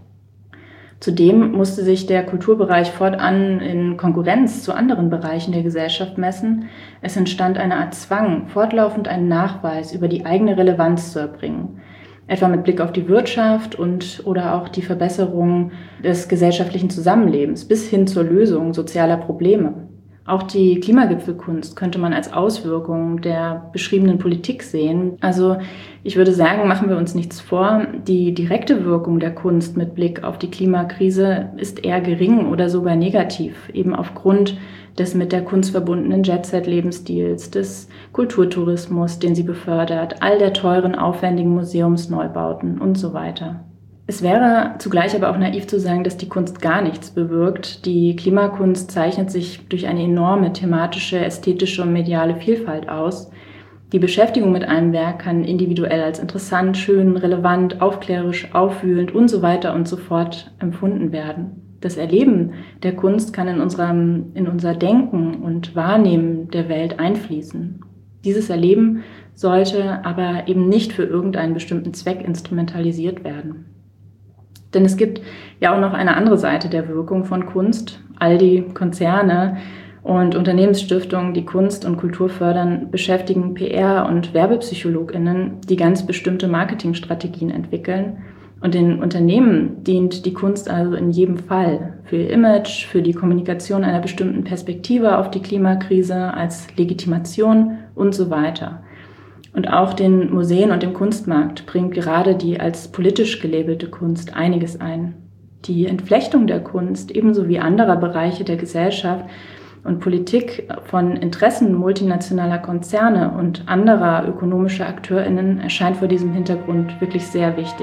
Zudem musste sich der Kulturbereich fortan in Konkurrenz zu anderen Bereichen der Gesellschaft messen. Es entstand eine Art Zwang, fortlaufend einen Nachweis über die eigene Relevanz zu erbringen, etwa mit Blick auf die Wirtschaft oder auch die Verbesserung des gesellschaftlichen Zusammenlebens bis hin zur Lösung sozialer Probleme. Auch die Klimagipfelkunst könnte man als Auswirkung der beschriebenen Politik sehen. Also ich würde sagen, machen wir uns nichts vor, die direkte Wirkung der Kunst mit Blick auf die Klimakrise ist eher gering oder sogar negativ, eben aufgrund des mit der Kunst verbundenen Jet-Set-Lebensstils, des Kulturtourismus, den sie befördert, all der teuren, aufwendigen Museumsneubauten und so weiter. Es wäre zugleich aber auch naiv zu sagen, dass die Kunst gar nichts bewirkt. Die Klimakunst zeichnet sich durch eine enorme thematische, ästhetische und mediale Vielfalt aus. Die Beschäftigung mit einem Werk kann individuell als interessant, schön, relevant, aufklärerisch, aufwühlend und so weiter und so fort empfunden werden. Das Erleben der Kunst kann in unser Denken und Wahrnehmen der Welt einfließen. Dieses Erleben sollte aber eben nicht für irgendeinen bestimmten Zweck instrumentalisiert werden. Denn es gibt ja auch noch eine andere Seite der Wirkung von Kunst. All die Konzerne und Unternehmensstiftungen, die Kunst und Kultur fördern, beschäftigen PR- und WerbepsychologInnen, die ganz bestimmte Marketingstrategien entwickeln. Und den Unternehmen dient die Kunst also in jedem Fall für ihr Image, für die Kommunikation einer bestimmten Perspektive auf die Klimakrise, als Legitimation und so weiter. Und auch den Museen und dem Kunstmarkt bringt gerade die als politisch gelabelte Kunst einiges ein. Die Entflechtung der Kunst, ebenso wie anderer Bereiche der Gesellschaft und Politik von Interessen multinationaler Konzerne und anderer ökonomischer AkteurInnen, erscheint vor diesem Hintergrund wirklich sehr wichtig.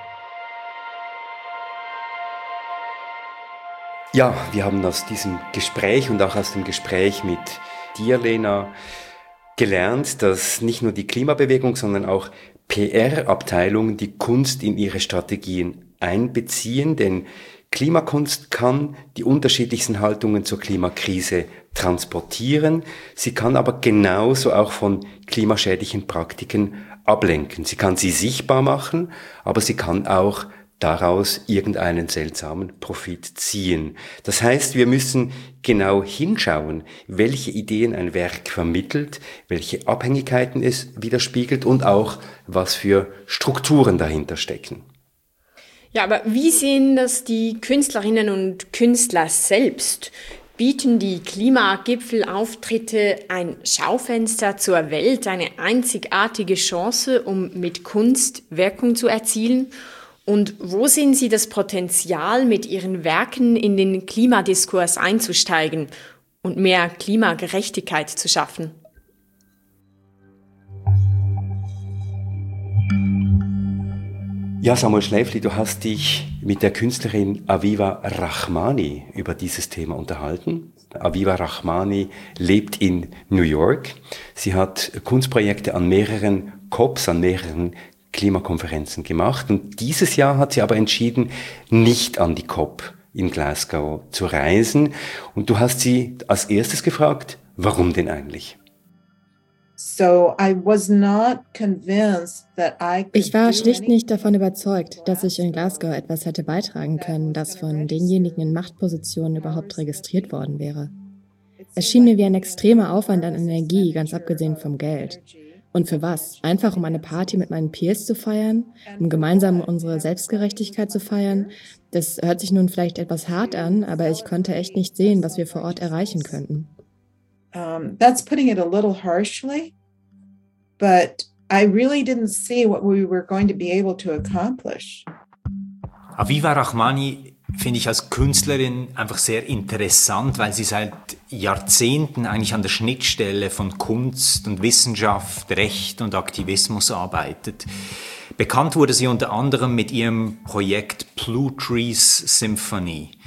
Ja, wir haben aus diesem Gespräch und auch aus dem Gespräch mit dir, Lena, gelernt, dass nicht nur die Klimabewegung, sondern auch PR-Abteilungen die Kunst in ihre Strategien einbeziehen, denn Klimakunst kann die unterschiedlichsten Haltungen zur Klimakrise transportieren. Sie kann aber genauso auch von klimaschädlichen Praktiken ablenken. Sie kann sie sichtbar machen, aber sie kann auch daraus irgendeinen seltsamen Profit ziehen. Das heißt, wir müssen genau hinschauen, welche Ideen ein Werk vermittelt, welche Abhängigkeiten es widerspiegelt und auch, was für Strukturen dahinter stecken. Ja, aber wie sehen das die Künstlerinnen und Künstler selbst? Bieten die Klimagipfelauftritte ein Schaufenster zur Welt, eine einzigartige Chance, um mit Kunst Wirkung zu erzielen? Und wo sehen Sie das Potenzial, mit Ihren Werken in den Klimadiskurs einzusteigen und mehr Klimagerechtigkeit zu schaffen? Ja, Samuel Schläfli, du hast dich mit der Künstlerin Aviva Rahmani über dieses Thema unterhalten. Aviva Rahmani lebt in New York. Sie hat Kunstprojekte an mehreren COPs, an mehreren Klimakonferenzen gemacht. Und dieses Jahr hat sie aber entschieden, nicht an die COP in Glasgow zu reisen. Und du hast sie als erstes gefragt, warum denn eigentlich? Ich war schlicht nicht davon überzeugt, dass ich in Glasgow etwas hätte beitragen können, das von denjenigen in Machtpositionen überhaupt registriert worden wäre. Es schien mir wie ein extremer Aufwand an Energie, ganz abgesehen vom Geld. Und für was? Einfach um eine Party mit meinen Peers zu feiern? Um gemeinsam unsere Selbstgerechtigkeit zu feiern? Das hört sich nun vielleicht etwas hart an, aber ich konnte echt nicht sehen, was wir vor Ort erreichen könnten. That's putting it a little harshly, but I really didn't see what we were going to be able to accomplish. Aviva Rahmani finde ich als Künstlerin einfach sehr interessant, weil sie seit Jahrzehnten eigentlich an der Schnittstelle von Kunst und Wissenschaft, Recht und Aktivismus arbeitet. Bekannt wurde sie unter anderem mit ihrem Projekt Blue Trees Symphony.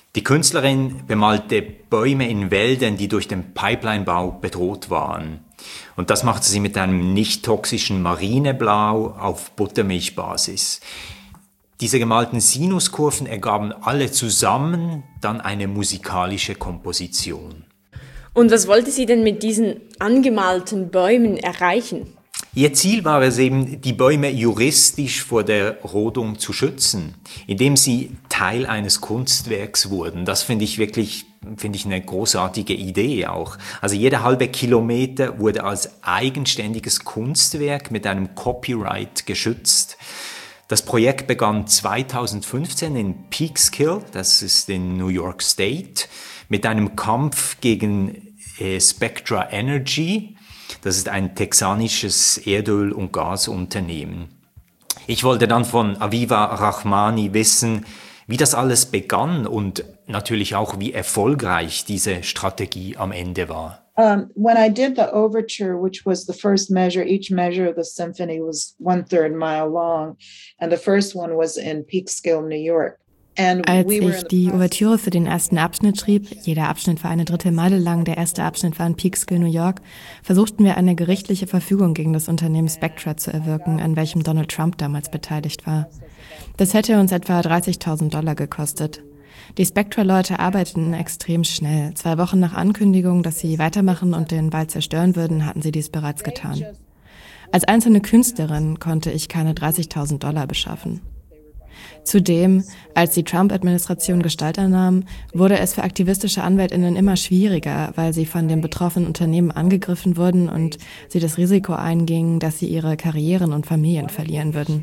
Die Künstlerin bemalte Bäume in Wäldern, die durch den Pipelinebau bedroht waren. Und das machte sie mit einem nicht toxischen Marineblau auf Buttermilchbasis. Diese gemalten Sinuskurven ergaben alle zusammen dann eine musikalische Komposition. Und was wollte sie denn mit diesen angemalten Bäumen erreichen? Ihr Ziel war es eben, die Bäume juristisch vor der Rodung zu schützen, indem sie Teil eines Kunstwerks wurden. Das finde ich eine großartige Idee auch. Also jeder halbe Kilometer wurde als eigenständiges Kunstwerk mit einem Copyright geschützt. Das Projekt begann 2015 in Peekskill, das ist in New York State, mit einem Kampf gegen Spectra Energy. Das ist ein texanisches Erdöl- und Gasunternehmen. Ich wollte dann von Aviva Rahmani wissen, wie das alles begann und natürlich auch, wie erfolgreich diese Strategie am Ende war. When I did the overture, which was the first measure, each measure of the symphony was 1/3 mile long, and the first one was in Peekskill, New York. Als ich die Ouvertüre für den ersten Abschnitt schrieb, jeder Abschnitt war 1/3 Meile lang, der erste Abschnitt war in Peekskill, New York, versuchten wir eine gerichtliche Verfügung gegen das Unternehmen Spectra zu erwirken, an welchem Donald Trump damals beteiligt war. Das hätte uns etwa $30.000 gekostet. Die Spectra-Leute arbeiteten extrem schnell. 2 Wochen nach Ankündigung, dass sie weitermachen und den Wald zerstören würden, hatten sie dies bereits getan. Als einzelne Künstlerin konnte ich keine $30.000 beschaffen. Zudem, als die Trump-Administration Gestalt annahm, wurde es für aktivistische AnwältInnen immer schwieriger, weil sie von den betroffenen Unternehmen angegriffen wurden und sie das Risiko eingingen, dass sie ihre Karrieren und Familien verlieren würden.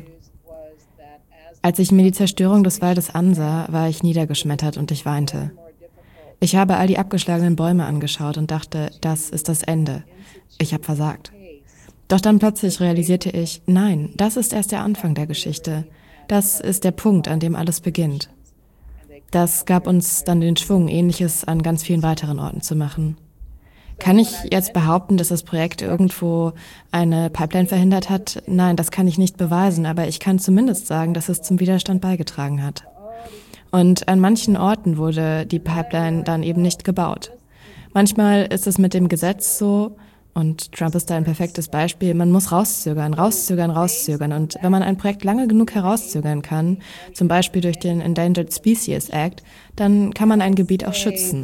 Als ich mir die Zerstörung des Waldes ansah, war ich niedergeschmettert und ich weinte. Ich habe all die abgeschlagenen Bäume angeschaut und dachte, das ist das Ende. Ich habe versagt. Doch dann plötzlich realisierte ich, nein, das ist erst der Anfang der Geschichte. Das ist der Punkt, an dem alles beginnt. Das gab uns dann den Schwung, Ähnliches an ganz vielen weiteren Orten zu machen. Kann ich jetzt behaupten, dass das Projekt irgendwo eine Pipeline verhindert hat? Nein, das kann ich nicht beweisen, aber ich kann zumindest sagen, dass es zum Widerstand beigetragen hat. Und an manchen Orten wurde die Pipeline dann eben nicht gebaut. Manchmal ist es mit dem Gesetz so, und Trump ist da ein perfektes Beispiel, man muss rauszögern. Und wenn man ein Projekt lange genug herauszögern kann, zum Beispiel durch den Endangered Species Act, dann kann man ein Gebiet auch schützen.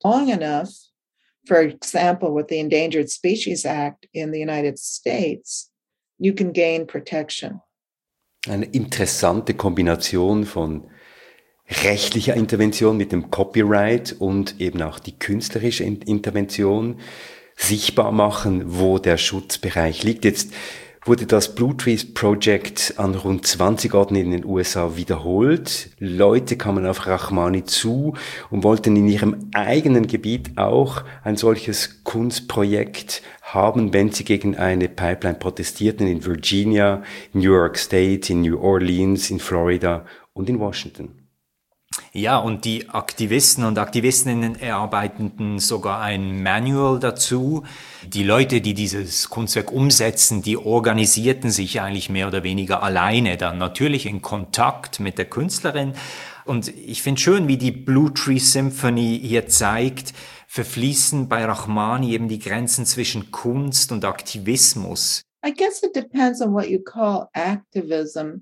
For example, with the Endangered Species Act in the United States, you can gain protection. Eine interessante Kombination von rechtlicher Intervention mit dem Copyright und eben auch die künstlerische Intervention. Sichtbar machen, wo der Schutzbereich liegt. Jetzt wurde das Blue Trees Project an rund 20 Orten in den USA wiederholt. Leute kamen auf Rahmani zu und wollten in ihrem eigenen Gebiet auch ein solches Kunstprojekt haben, wenn sie gegen eine Pipeline protestierten in Virginia, in New York State, in New Orleans, in Florida und in Washington. Ja, und die Aktivisten und Aktivistinnen erarbeiteten sogar ein Manual dazu. Die Leute, die dieses Kunstwerk umsetzen, die organisierten sich eigentlich mehr oder weniger alleine, dann natürlich in Kontakt mit der Künstlerin. Und ich finde schön, wie die Blue Tree Symphony hier zeigt, verfließen bei Rahmani eben die Grenzen zwischen Kunst und Aktivismus. I guess it depends on what you call activism.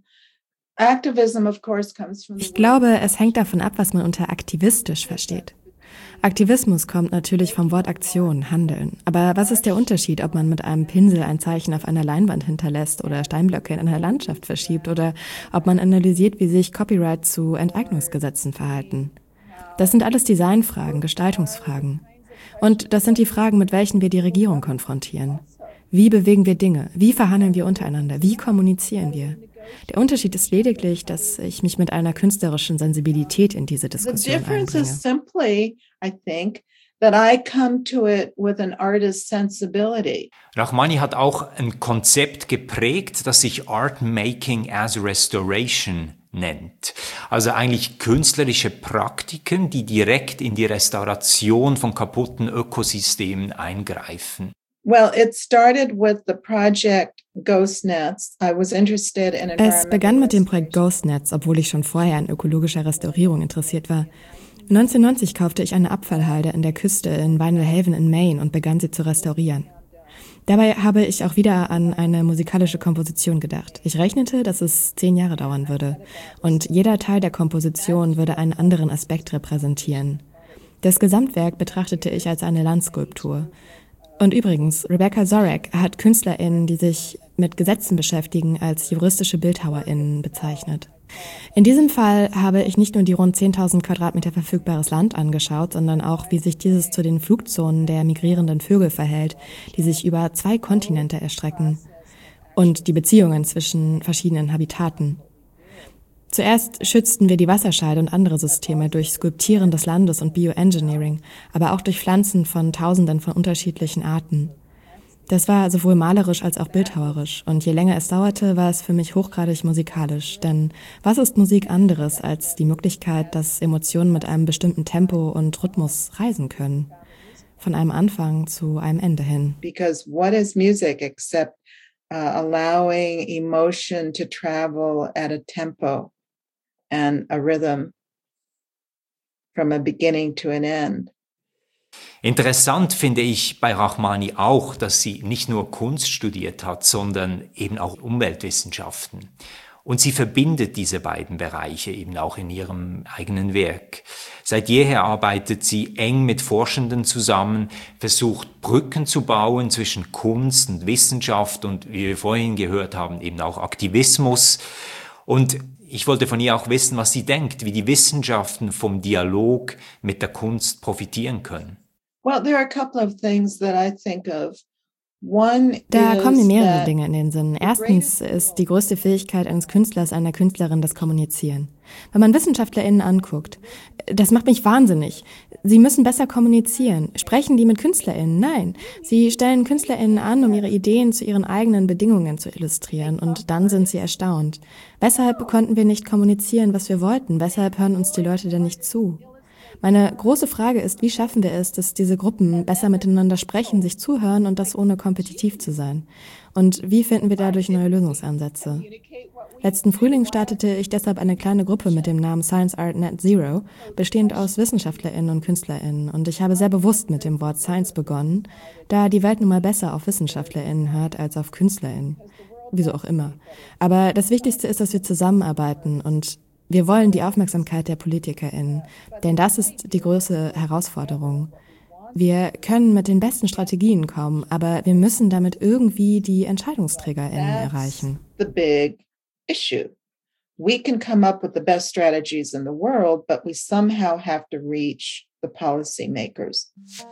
Ich glaube, es hängt davon ab, was man unter aktivistisch versteht. Aktivismus kommt natürlich vom Wort Aktion, Handeln. Aber was ist der Unterschied, ob man mit einem Pinsel ein Zeichen auf einer Leinwand hinterlässt oder Steinblöcke in einer Landschaft verschiebt oder ob man analysiert, wie sich Copyright zu Enteignungsgesetzen verhalten? Das sind alles Designfragen, Gestaltungsfragen. Und das sind die Fragen, mit welchen wir die Regierung konfrontieren. Wie bewegen wir Dinge? Wie verhandeln wir untereinander? Wie kommunizieren wir? Der Unterschied ist lediglich, dass ich mich mit einer künstlerischen Sensibilität in diese Diskussion einbringe. The difference is simply, I think, that I come to it with an artist's sensibility. Rahmani hat auch ein Konzept geprägt, das sich Art Making as Restoration nennt. Also eigentlich künstlerische Praktiken, die direkt in die Restauration von kaputten Ökosystemen eingreifen. Well, it started with the project GhostNets. I was interested in Es begann mit dem Projekt GhostNets, obwohl ich schon vorher an ökologischer Restaurierung interessiert war. 1990 kaufte ich eine Abfallhalde in der Küste in Vinyl Haven in Maine und begann sie zu restaurieren. Dabei habe ich auch wieder an eine musikalische Komposition gedacht. Ich rechnete, dass es 10 Jahre dauern würde und jeder Teil der Komposition würde einen anderen Aspekt repräsentieren. Das Gesamtwerk betrachtete ich als eine Landskulptur. Und übrigens, Rebecca Zorek hat KünstlerInnen, die sich mit Gesetzen beschäftigen, als juristische BildhauerInnen bezeichnet. In diesem Fall habe ich nicht nur die rund 10.000 Quadratmeter verfügbares Land angeschaut, sondern auch, wie sich dieses zu den Flugzonen der migrierenden Vögel verhält, die sich über 2 Kontinente erstrecken, und die Beziehungen zwischen verschiedenen Habitaten. Zuerst schützten wir die Wasserscheide und andere Systeme durch Skulptieren des Landes und Bioengineering, aber auch durch Pflanzen von Tausenden von unterschiedlichen Arten. Das war sowohl malerisch als auch bildhauerisch, und je länger es dauerte, war es für mich hochgradig musikalisch. Denn was ist Musik anderes als die Möglichkeit, dass Emotionen mit einem bestimmten Tempo und Rhythmus reisen können? Von einem Anfang zu einem Ende hin. Because what is music except allowing emotion to travel at a tempo and a rhythm from a beginning to an end? Interessant finde ich bei Rahmani auch, dass sie nicht nur Kunst studiert hat, sondern eben auch Umweltwissenschaften. Und sie verbindet diese beiden Bereiche eben auch in ihrem eigenen Werk. Seit jeher arbeitet sie eng mit Forschenden zusammen, versucht Brücken zu bauen zwischen Kunst und Wissenschaft und, wie wir vorhin gehört haben, eben auch Aktivismus. Und ich wollte von ihr auch wissen, was sie denkt, wie die Wissenschaften vom Dialog mit der Kunst profitieren können. Well, there are a couple of things that I think of. Da kommen mir mehrere Dinge in den Sinn. Erstens ist die größte Fähigkeit eines Künstlers, einer Künstlerin das Kommunizieren. Wenn man WissenschaftlerInnen anguckt, das macht mich wahnsinnig. Sie müssen besser kommunizieren. Sprechen die mit KünstlerInnen? Nein. Sie stellen KünstlerInnen an, um ihre Ideen zu ihren eigenen Bedingungen zu illustrieren, und dann sind sie erstaunt. Weshalb konnten wir nicht kommunizieren, was wir wollten? Weshalb hören uns die Leute denn nicht zu? Meine große Frage ist, wie schaffen wir es, dass diese Gruppen besser miteinander sprechen, sich zuhören und das ohne kompetitiv zu sein? Und wie finden wir dadurch neue Lösungsansätze? Letzten Frühling startete ich deshalb eine kleine Gruppe mit dem Namen Science Art Net Zero, bestehend aus WissenschaftlerInnen und KünstlerInnen. Und ich habe sehr bewusst mit dem Wort Science begonnen, da die Welt nun mal besser auf WissenschaftlerInnen hört als auf KünstlerInnen. Wieso auch immer. Aber das Wichtigste ist, dass wir zusammenarbeiten, und wir wollen die Aufmerksamkeit der PolitikerInnen, denn das ist die große Herausforderung. Wir können mit den besten Strategien kommen, aber wir müssen damit irgendwie die EntscheidungsträgerInnen erreichen. The big issue. We can come up with the best strategies in the world, but we somehow have to reach the policymakers.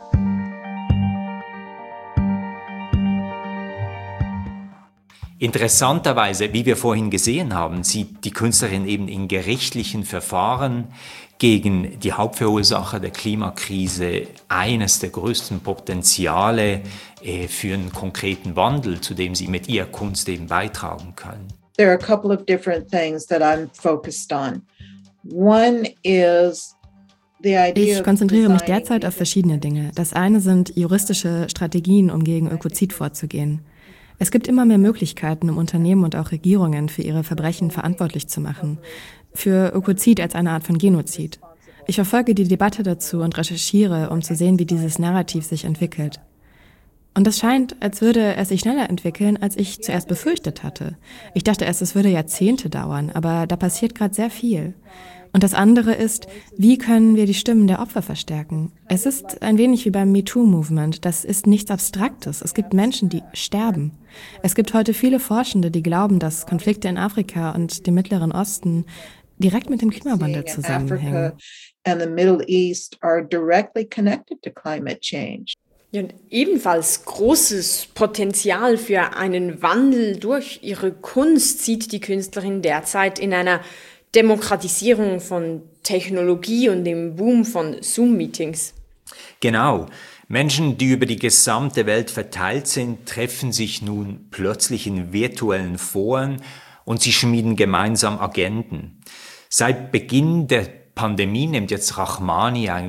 Interessanterweise, wie wir vorhin gesehen haben, sieht die Künstlerin eben in gerichtlichen Verfahren gegen die Hauptverursacher der Klimakrise eines der größten Potenziale für einen konkreten Wandel, zu dem sie mit ihrer Kunst eben beitragen können. There are a couple of different things that I'm focused on. One is ich konzentriere mich derzeit auf verschiedene Dinge. Das eine sind juristische Strategien, um gegen Ökozid vorzugehen. Es gibt immer mehr Möglichkeiten, um Unternehmen und auch Regierungen für ihre Verbrechen verantwortlich zu machen. Für Ökozid als eine Art von Genozid. Ich verfolge die Debatte dazu und recherchiere, um zu sehen, wie dieses Narrativ sich entwickelt. Und es scheint, als würde es sich schneller entwickeln, als ich zuerst befürchtet hatte. Ich dachte erst, es würde Jahrzehnte dauern, aber da passiert gerade sehr viel. Und das andere ist, wie können wir die Stimmen der Opfer verstärken? Es ist ein wenig wie beim MeToo-Movement. Das ist nichts Abstraktes. Es gibt Menschen, die sterben. Es gibt heute viele Forschende, die glauben, dass Konflikte in Afrika und dem Mittleren Osten direkt mit dem Klimawandel zusammenhängen. And the Middle East are directly connected to climate change. Ja, und ebenfalls großes Potenzial für einen Wandel durch ihre Kunst sieht die Künstlerin derzeit in einer Demokratisierung von Technologie und dem Boom von Zoom-Meetings. Genau. Menschen, die über die gesamte Welt verteilt sind, treffen sich nun plötzlich in virtuellen Foren und sie schmieden gemeinsam Agenden. Seit Beginn der Pandemie nimmt jetzt Rahmani eigentlich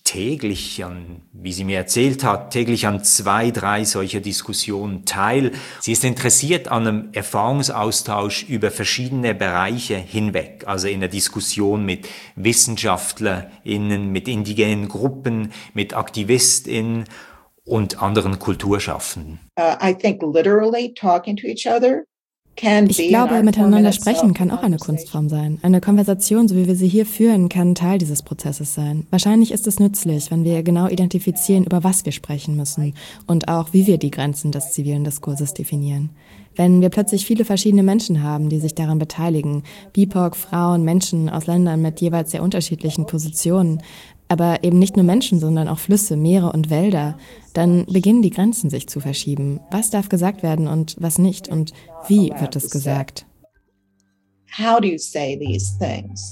täglich wie sie mir erzählt hat, täglich an 2, 3 solcher Diskussionen teil. Sie ist interessiert an einem Erfahrungsaustausch über verschiedene Bereiche hinweg, also in der Diskussion mit WissenschaftlerInnen, mit indigenen Gruppen, mit AktivistInnen und anderen Kulturschaffenden. I think literally talking to each other. Ich glaube, miteinander sprechen kann auch eine Kunstform sein. Eine Konversation, so wie wir sie hier führen, kann Teil dieses Prozesses sein. Wahrscheinlich ist es nützlich, wenn wir genau identifizieren, über was wir sprechen müssen und auch, wie wir die Grenzen des zivilen Diskurses definieren. Wenn wir plötzlich viele verschiedene Menschen haben, die sich daran beteiligen, BIPOC, Frauen, Menschen aus Ländern mit jeweils sehr unterschiedlichen Positionen, aber eben nicht nur Menschen, sondern auch Flüsse, Meere und Wälder, dann beginnen die Grenzen sich zu verschieben. Was darf gesagt werden und was nicht? Und wie wird es gesagt? How do you say these things?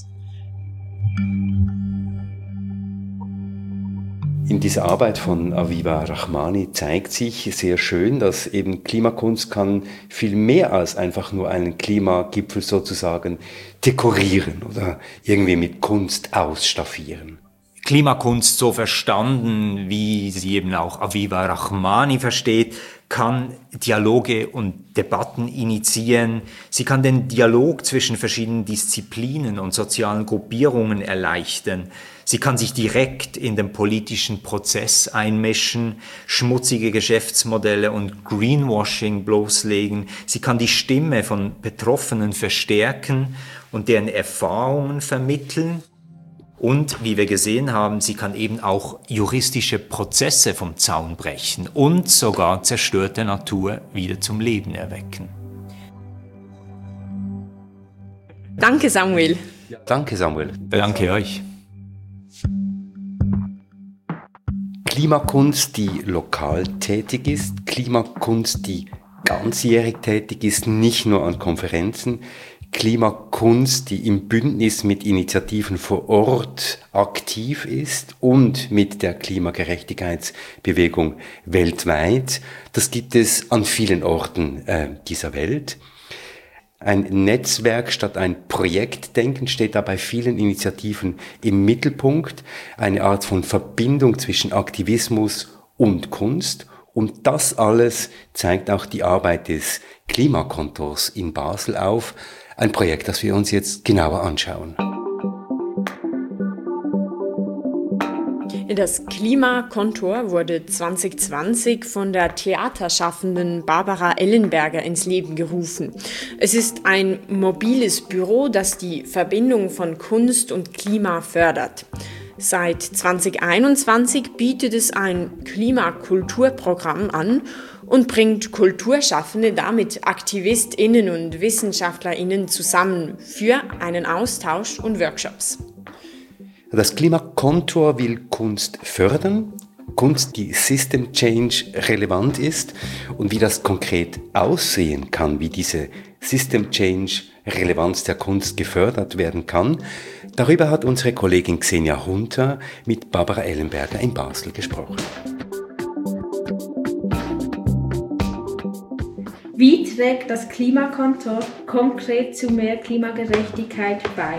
In dieser Arbeit von Aviva Rahmani zeigt sich sehr schön, dass eben Klimakunst kann viel mehr als einfach nur einen Klimagipfel sozusagen dekorieren oder irgendwie mit Kunst ausstaffieren. Klimakunst, so verstanden, wie sie eben auch Aviva Rahmani versteht, kann Dialoge und Debatten initiieren. Sie kann den Dialog zwischen verschiedenen Disziplinen und sozialen Gruppierungen erleichtern. Sie kann sich direkt in den politischen Prozess einmischen, schmutzige Geschäftsmodelle und Greenwashing bloßlegen. Sie kann die Stimme von Betroffenen verstärken und deren Erfahrungen vermitteln. Und, wie wir gesehen haben, sie kann eben auch juristische Prozesse vom Zaun brechen und sogar zerstörte Natur wieder zum Leben erwecken. Danke, Samuel. Danke, Samuel. Danke euch. Klimakunst, die lokal tätig ist, Klimakunst, die ganzjährig tätig ist, nicht nur an Konferenzen, Klimakunst, die im Bündnis mit Initiativen vor Ort aktiv ist und mit der Klimagerechtigkeitsbewegung weltweit. Das gibt es an vielen Orten dieser Welt. Ein Netzwerk statt ein Projektdenken steht da bei vielen Initiativen im Mittelpunkt. Eine Art von Verbindung zwischen Aktivismus und Kunst. Und das alles zeigt auch die Arbeit des Klimakontors in Basel auf. Ein Projekt, das wir uns jetzt genauer anschauen. Das Klimakontor wurde 2020 von der Theaterschaffenden Barbara Ellenberger ins Leben gerufen. Es ist ein mobiles Büro, das die Verbindung von Kunst und Klima fördert. Seit 2021 bietet es ein Klimakulturprogramm an und bringt Kulturschaffende damit AktivistInnen und WissenschaftlerInnen zusammen für einen Austausch und Workshops. Das Klimakontor will Kunst fördern, Kunst, die System Change relevant ist und wie das konkret aussehen kann, wie diese System Change Relevanz der Kunst gefördert werden kann. Darüber hat unsere Kollegin Xenia Hunter mit Barbara Ellenberger in Basel gesprochen. Wie trägt das Klimakontor konkret zu mehr Klimagerechtigkeit bei?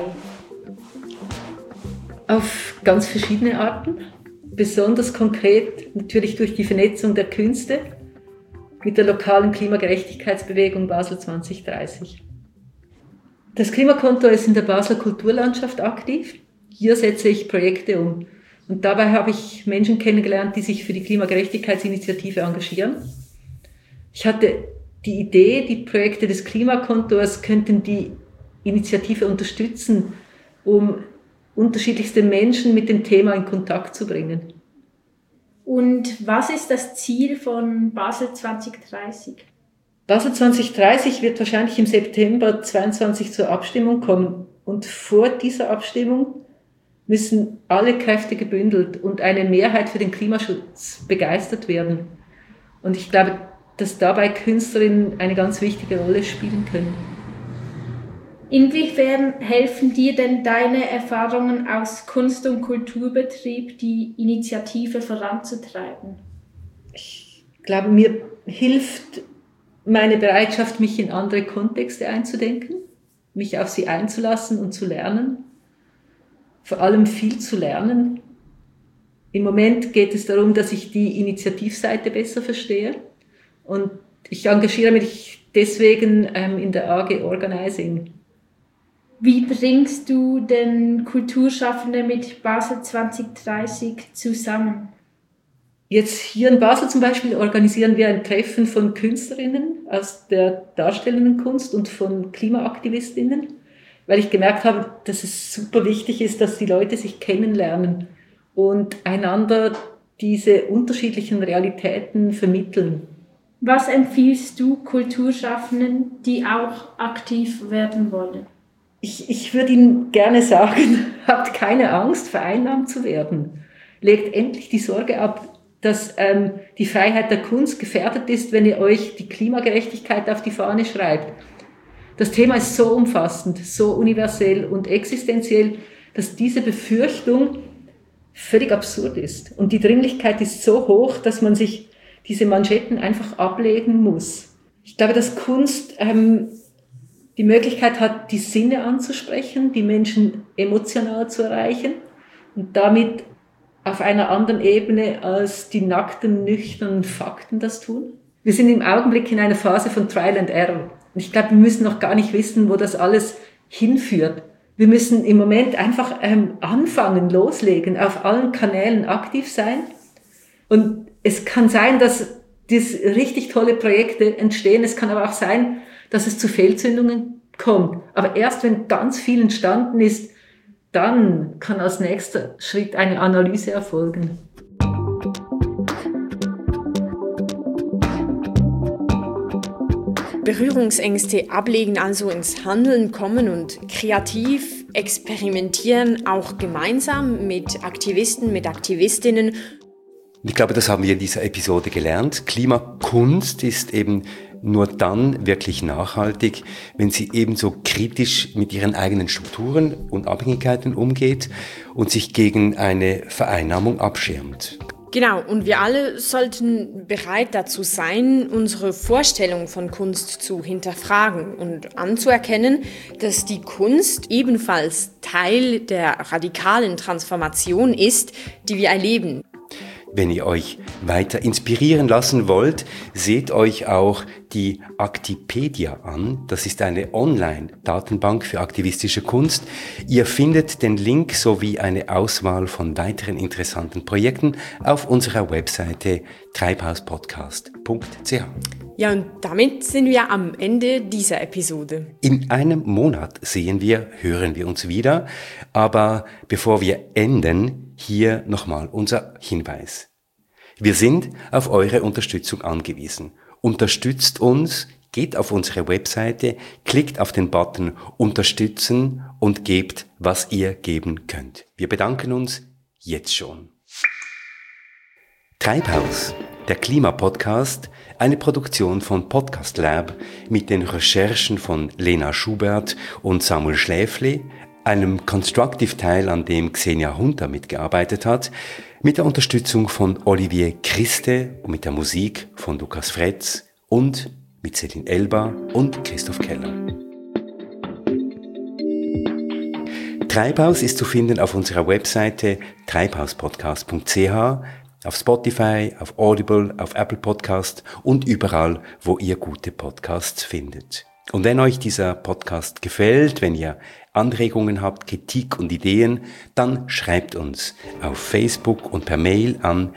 Auf ganz verschiedene Arten. Besonders konkret natürlich durch die Vernetzung der Künste mit der lokalen Klimagerechtigkeitsbewegung Basel 2030. Das Klimakontor ist in der Basler Kulturlandschaft aktiv. Hier setze ich Projekte um. Und dabei habe ich Menschen kennengelernt, die sich für die Klimagerechtigkeitsinitiative engagieren. Ich hatte die Idee, die Projekte des Klimakontors könnten die Initiative unterstützen, um unterschiedlichste Menschen mit dem Thema in Kontakt zu bringen. Und was ist das Ziel von Basel 2030? Basel 2030 wird wahrscheinlich im September 2022 zur Abstimmung kommen. Und vor dieser Abstimmung müssen alle Kräfte gebündelt und eine Mehrheit für den Klimaschutz begeistert werden. Und ich glaube, dass dabei Künstlerinnen eine ganz wichtige Rolle spielen können. Inwiefern helfen dir denn deine Erfahrungen aus Kunst- und Kulturbetrieb, die Initiative voranzutreiben? Ich glaube, mir hilft meine Bereitschaft, mich in andere Kontexte einzudenken, mich auf sie einzulassen und zu lernen. Vor allem viel zu lernen. Im Moment geht es darum, dass ich die Initiativseite besser verstehe und ich engagiere mich deswegen in der AG Organizing. Wie bringst du denn Kulturschaffende mit Basel 2030 zusammen? Jetzt hier in Basel zum Beispiel organisieren wir ein Treffen von Künstlerinnen aus der darstellenden Kunst und von Klimaaktivistinnen, weil ich gemerkt habe, dass es super wichtig ist, dass die Leute sich kennenlernen und einander diese unterschiedlichen Realitäten vermitteln. Was empfiehlst du Kulturschaffenden, die auch aktiv werden wollen? Ich würde Ihnen gerne sagen, habt keine Angst, vereinnahmt zu werden. Legt endlich die Sorge ab, dass die Freiheit der Kunst gefährdet ist, wenn ihr euch die Klimagerechtigkeit auf die Fahne schreibt. Das Thema ist so umfassend, so universell und existenziell, dass diese Befürchtung völlig absurd ist. Und die Dringlichkeit ist so hoch, dass man sich diese Manschetten einfach ablegen muss. Ich glaube, dass Kunst die Möglichkeit hat, die Sinne anzusprechen, die Menschen emotional zu erreichen und damit auf einer anderen Ebene als die nackten, nüchternen Fakten das tun. Wir sind im Augenblick in einer Phase von Trial and Error. Und ich glaube, wir müssen noch gar nicht wissen, wo das alles hinführt. Wir müssen im Moment einfach anfangen, loslegen, auf allen Kanälen aktiv sein. Und es kann sein, dass richtig tolle Projekte entstehen. Es kann aber auch sein, dass es zu Fehlzündungen kommt. Aber erst wenn ganz viel entstanden ist, dann kann als nächster Schritt eine Analyse erfolgen. Berührungsängste ablegen, also ins Handeln kommen und kreativ experimentieren, auch gemeinsam mit Aktivisten, mit Aktivistinnen. Ich glaube, das haben wir in dieser Episode gelernt. Klimakunst ist eben nur dann wirklich nachhaltig, wenn sie ebenso kritisch mit ihren eigenen Strukturen und Abhängigkeiten umgeht und sich gegen eine Vereinnahmung abschirmt. Genau, und wir alle sollten bereit dazu sein, unsere Vorstellung von Kunst zu hinterfragen und anzuerkennen, dass die Kunst ebenfalls Teil der radikalen Transformation ist, die wir erleben. Wenn ihr euch weiter inspirieren lassen wollt, seht euch auch die Aktipedia an. Das ist eine Online-Datenbank für aktivistische Kunst. Ihr findet den Link sowie eine Auswahl von weiteren interessanten Projekten auf unserer Webseite treibhauspodcast.ch. Ja, und damit sind wir am Ende dieser Episode. In einem Monat hören wir uns wieder. Aber bevor wir enden, hier nochmal unser Hinweis. Wir sind auf eure Unterstützung angewiesen. Unterstützt uns, geht auf unsere Webseite, klickt auf den Button Unterstützen und gebt, was ihr geben könnt. Wir bedanken uns jetzt schon. Treibhaus, der Klimapodcast, eine Produktion von Podcast Lab mit den Recherchen von Lena Schubert und Samuel Schläfli, einem Constructive-Teil, an dem Xenia Hunter mitgearbeitet hat, mit der Unterstützung von Olivier Christe und mit der Musik von Lukas Fretz und mit Celine Elba und Christoph Keller. Treibhaus ist zu finden auf unserer Webseite treibhauspodcast.ch, auf Spotify, auf Audible, auf Apple Podcast und überall, wo ihr gute Podcasts findet. Und wenn euch dieser Podcast gefällt, wenn ihr Anregungen habt, Kritik und Ideen, dann schreibt uns auf Facebook und per Mail an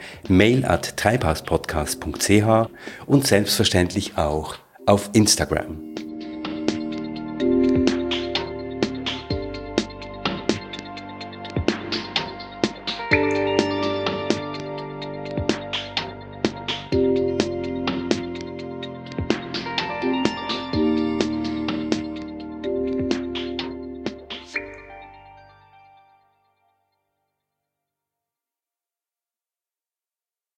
mail@treibhauspodcast.ch und selbstverständlich auch auf Instagram.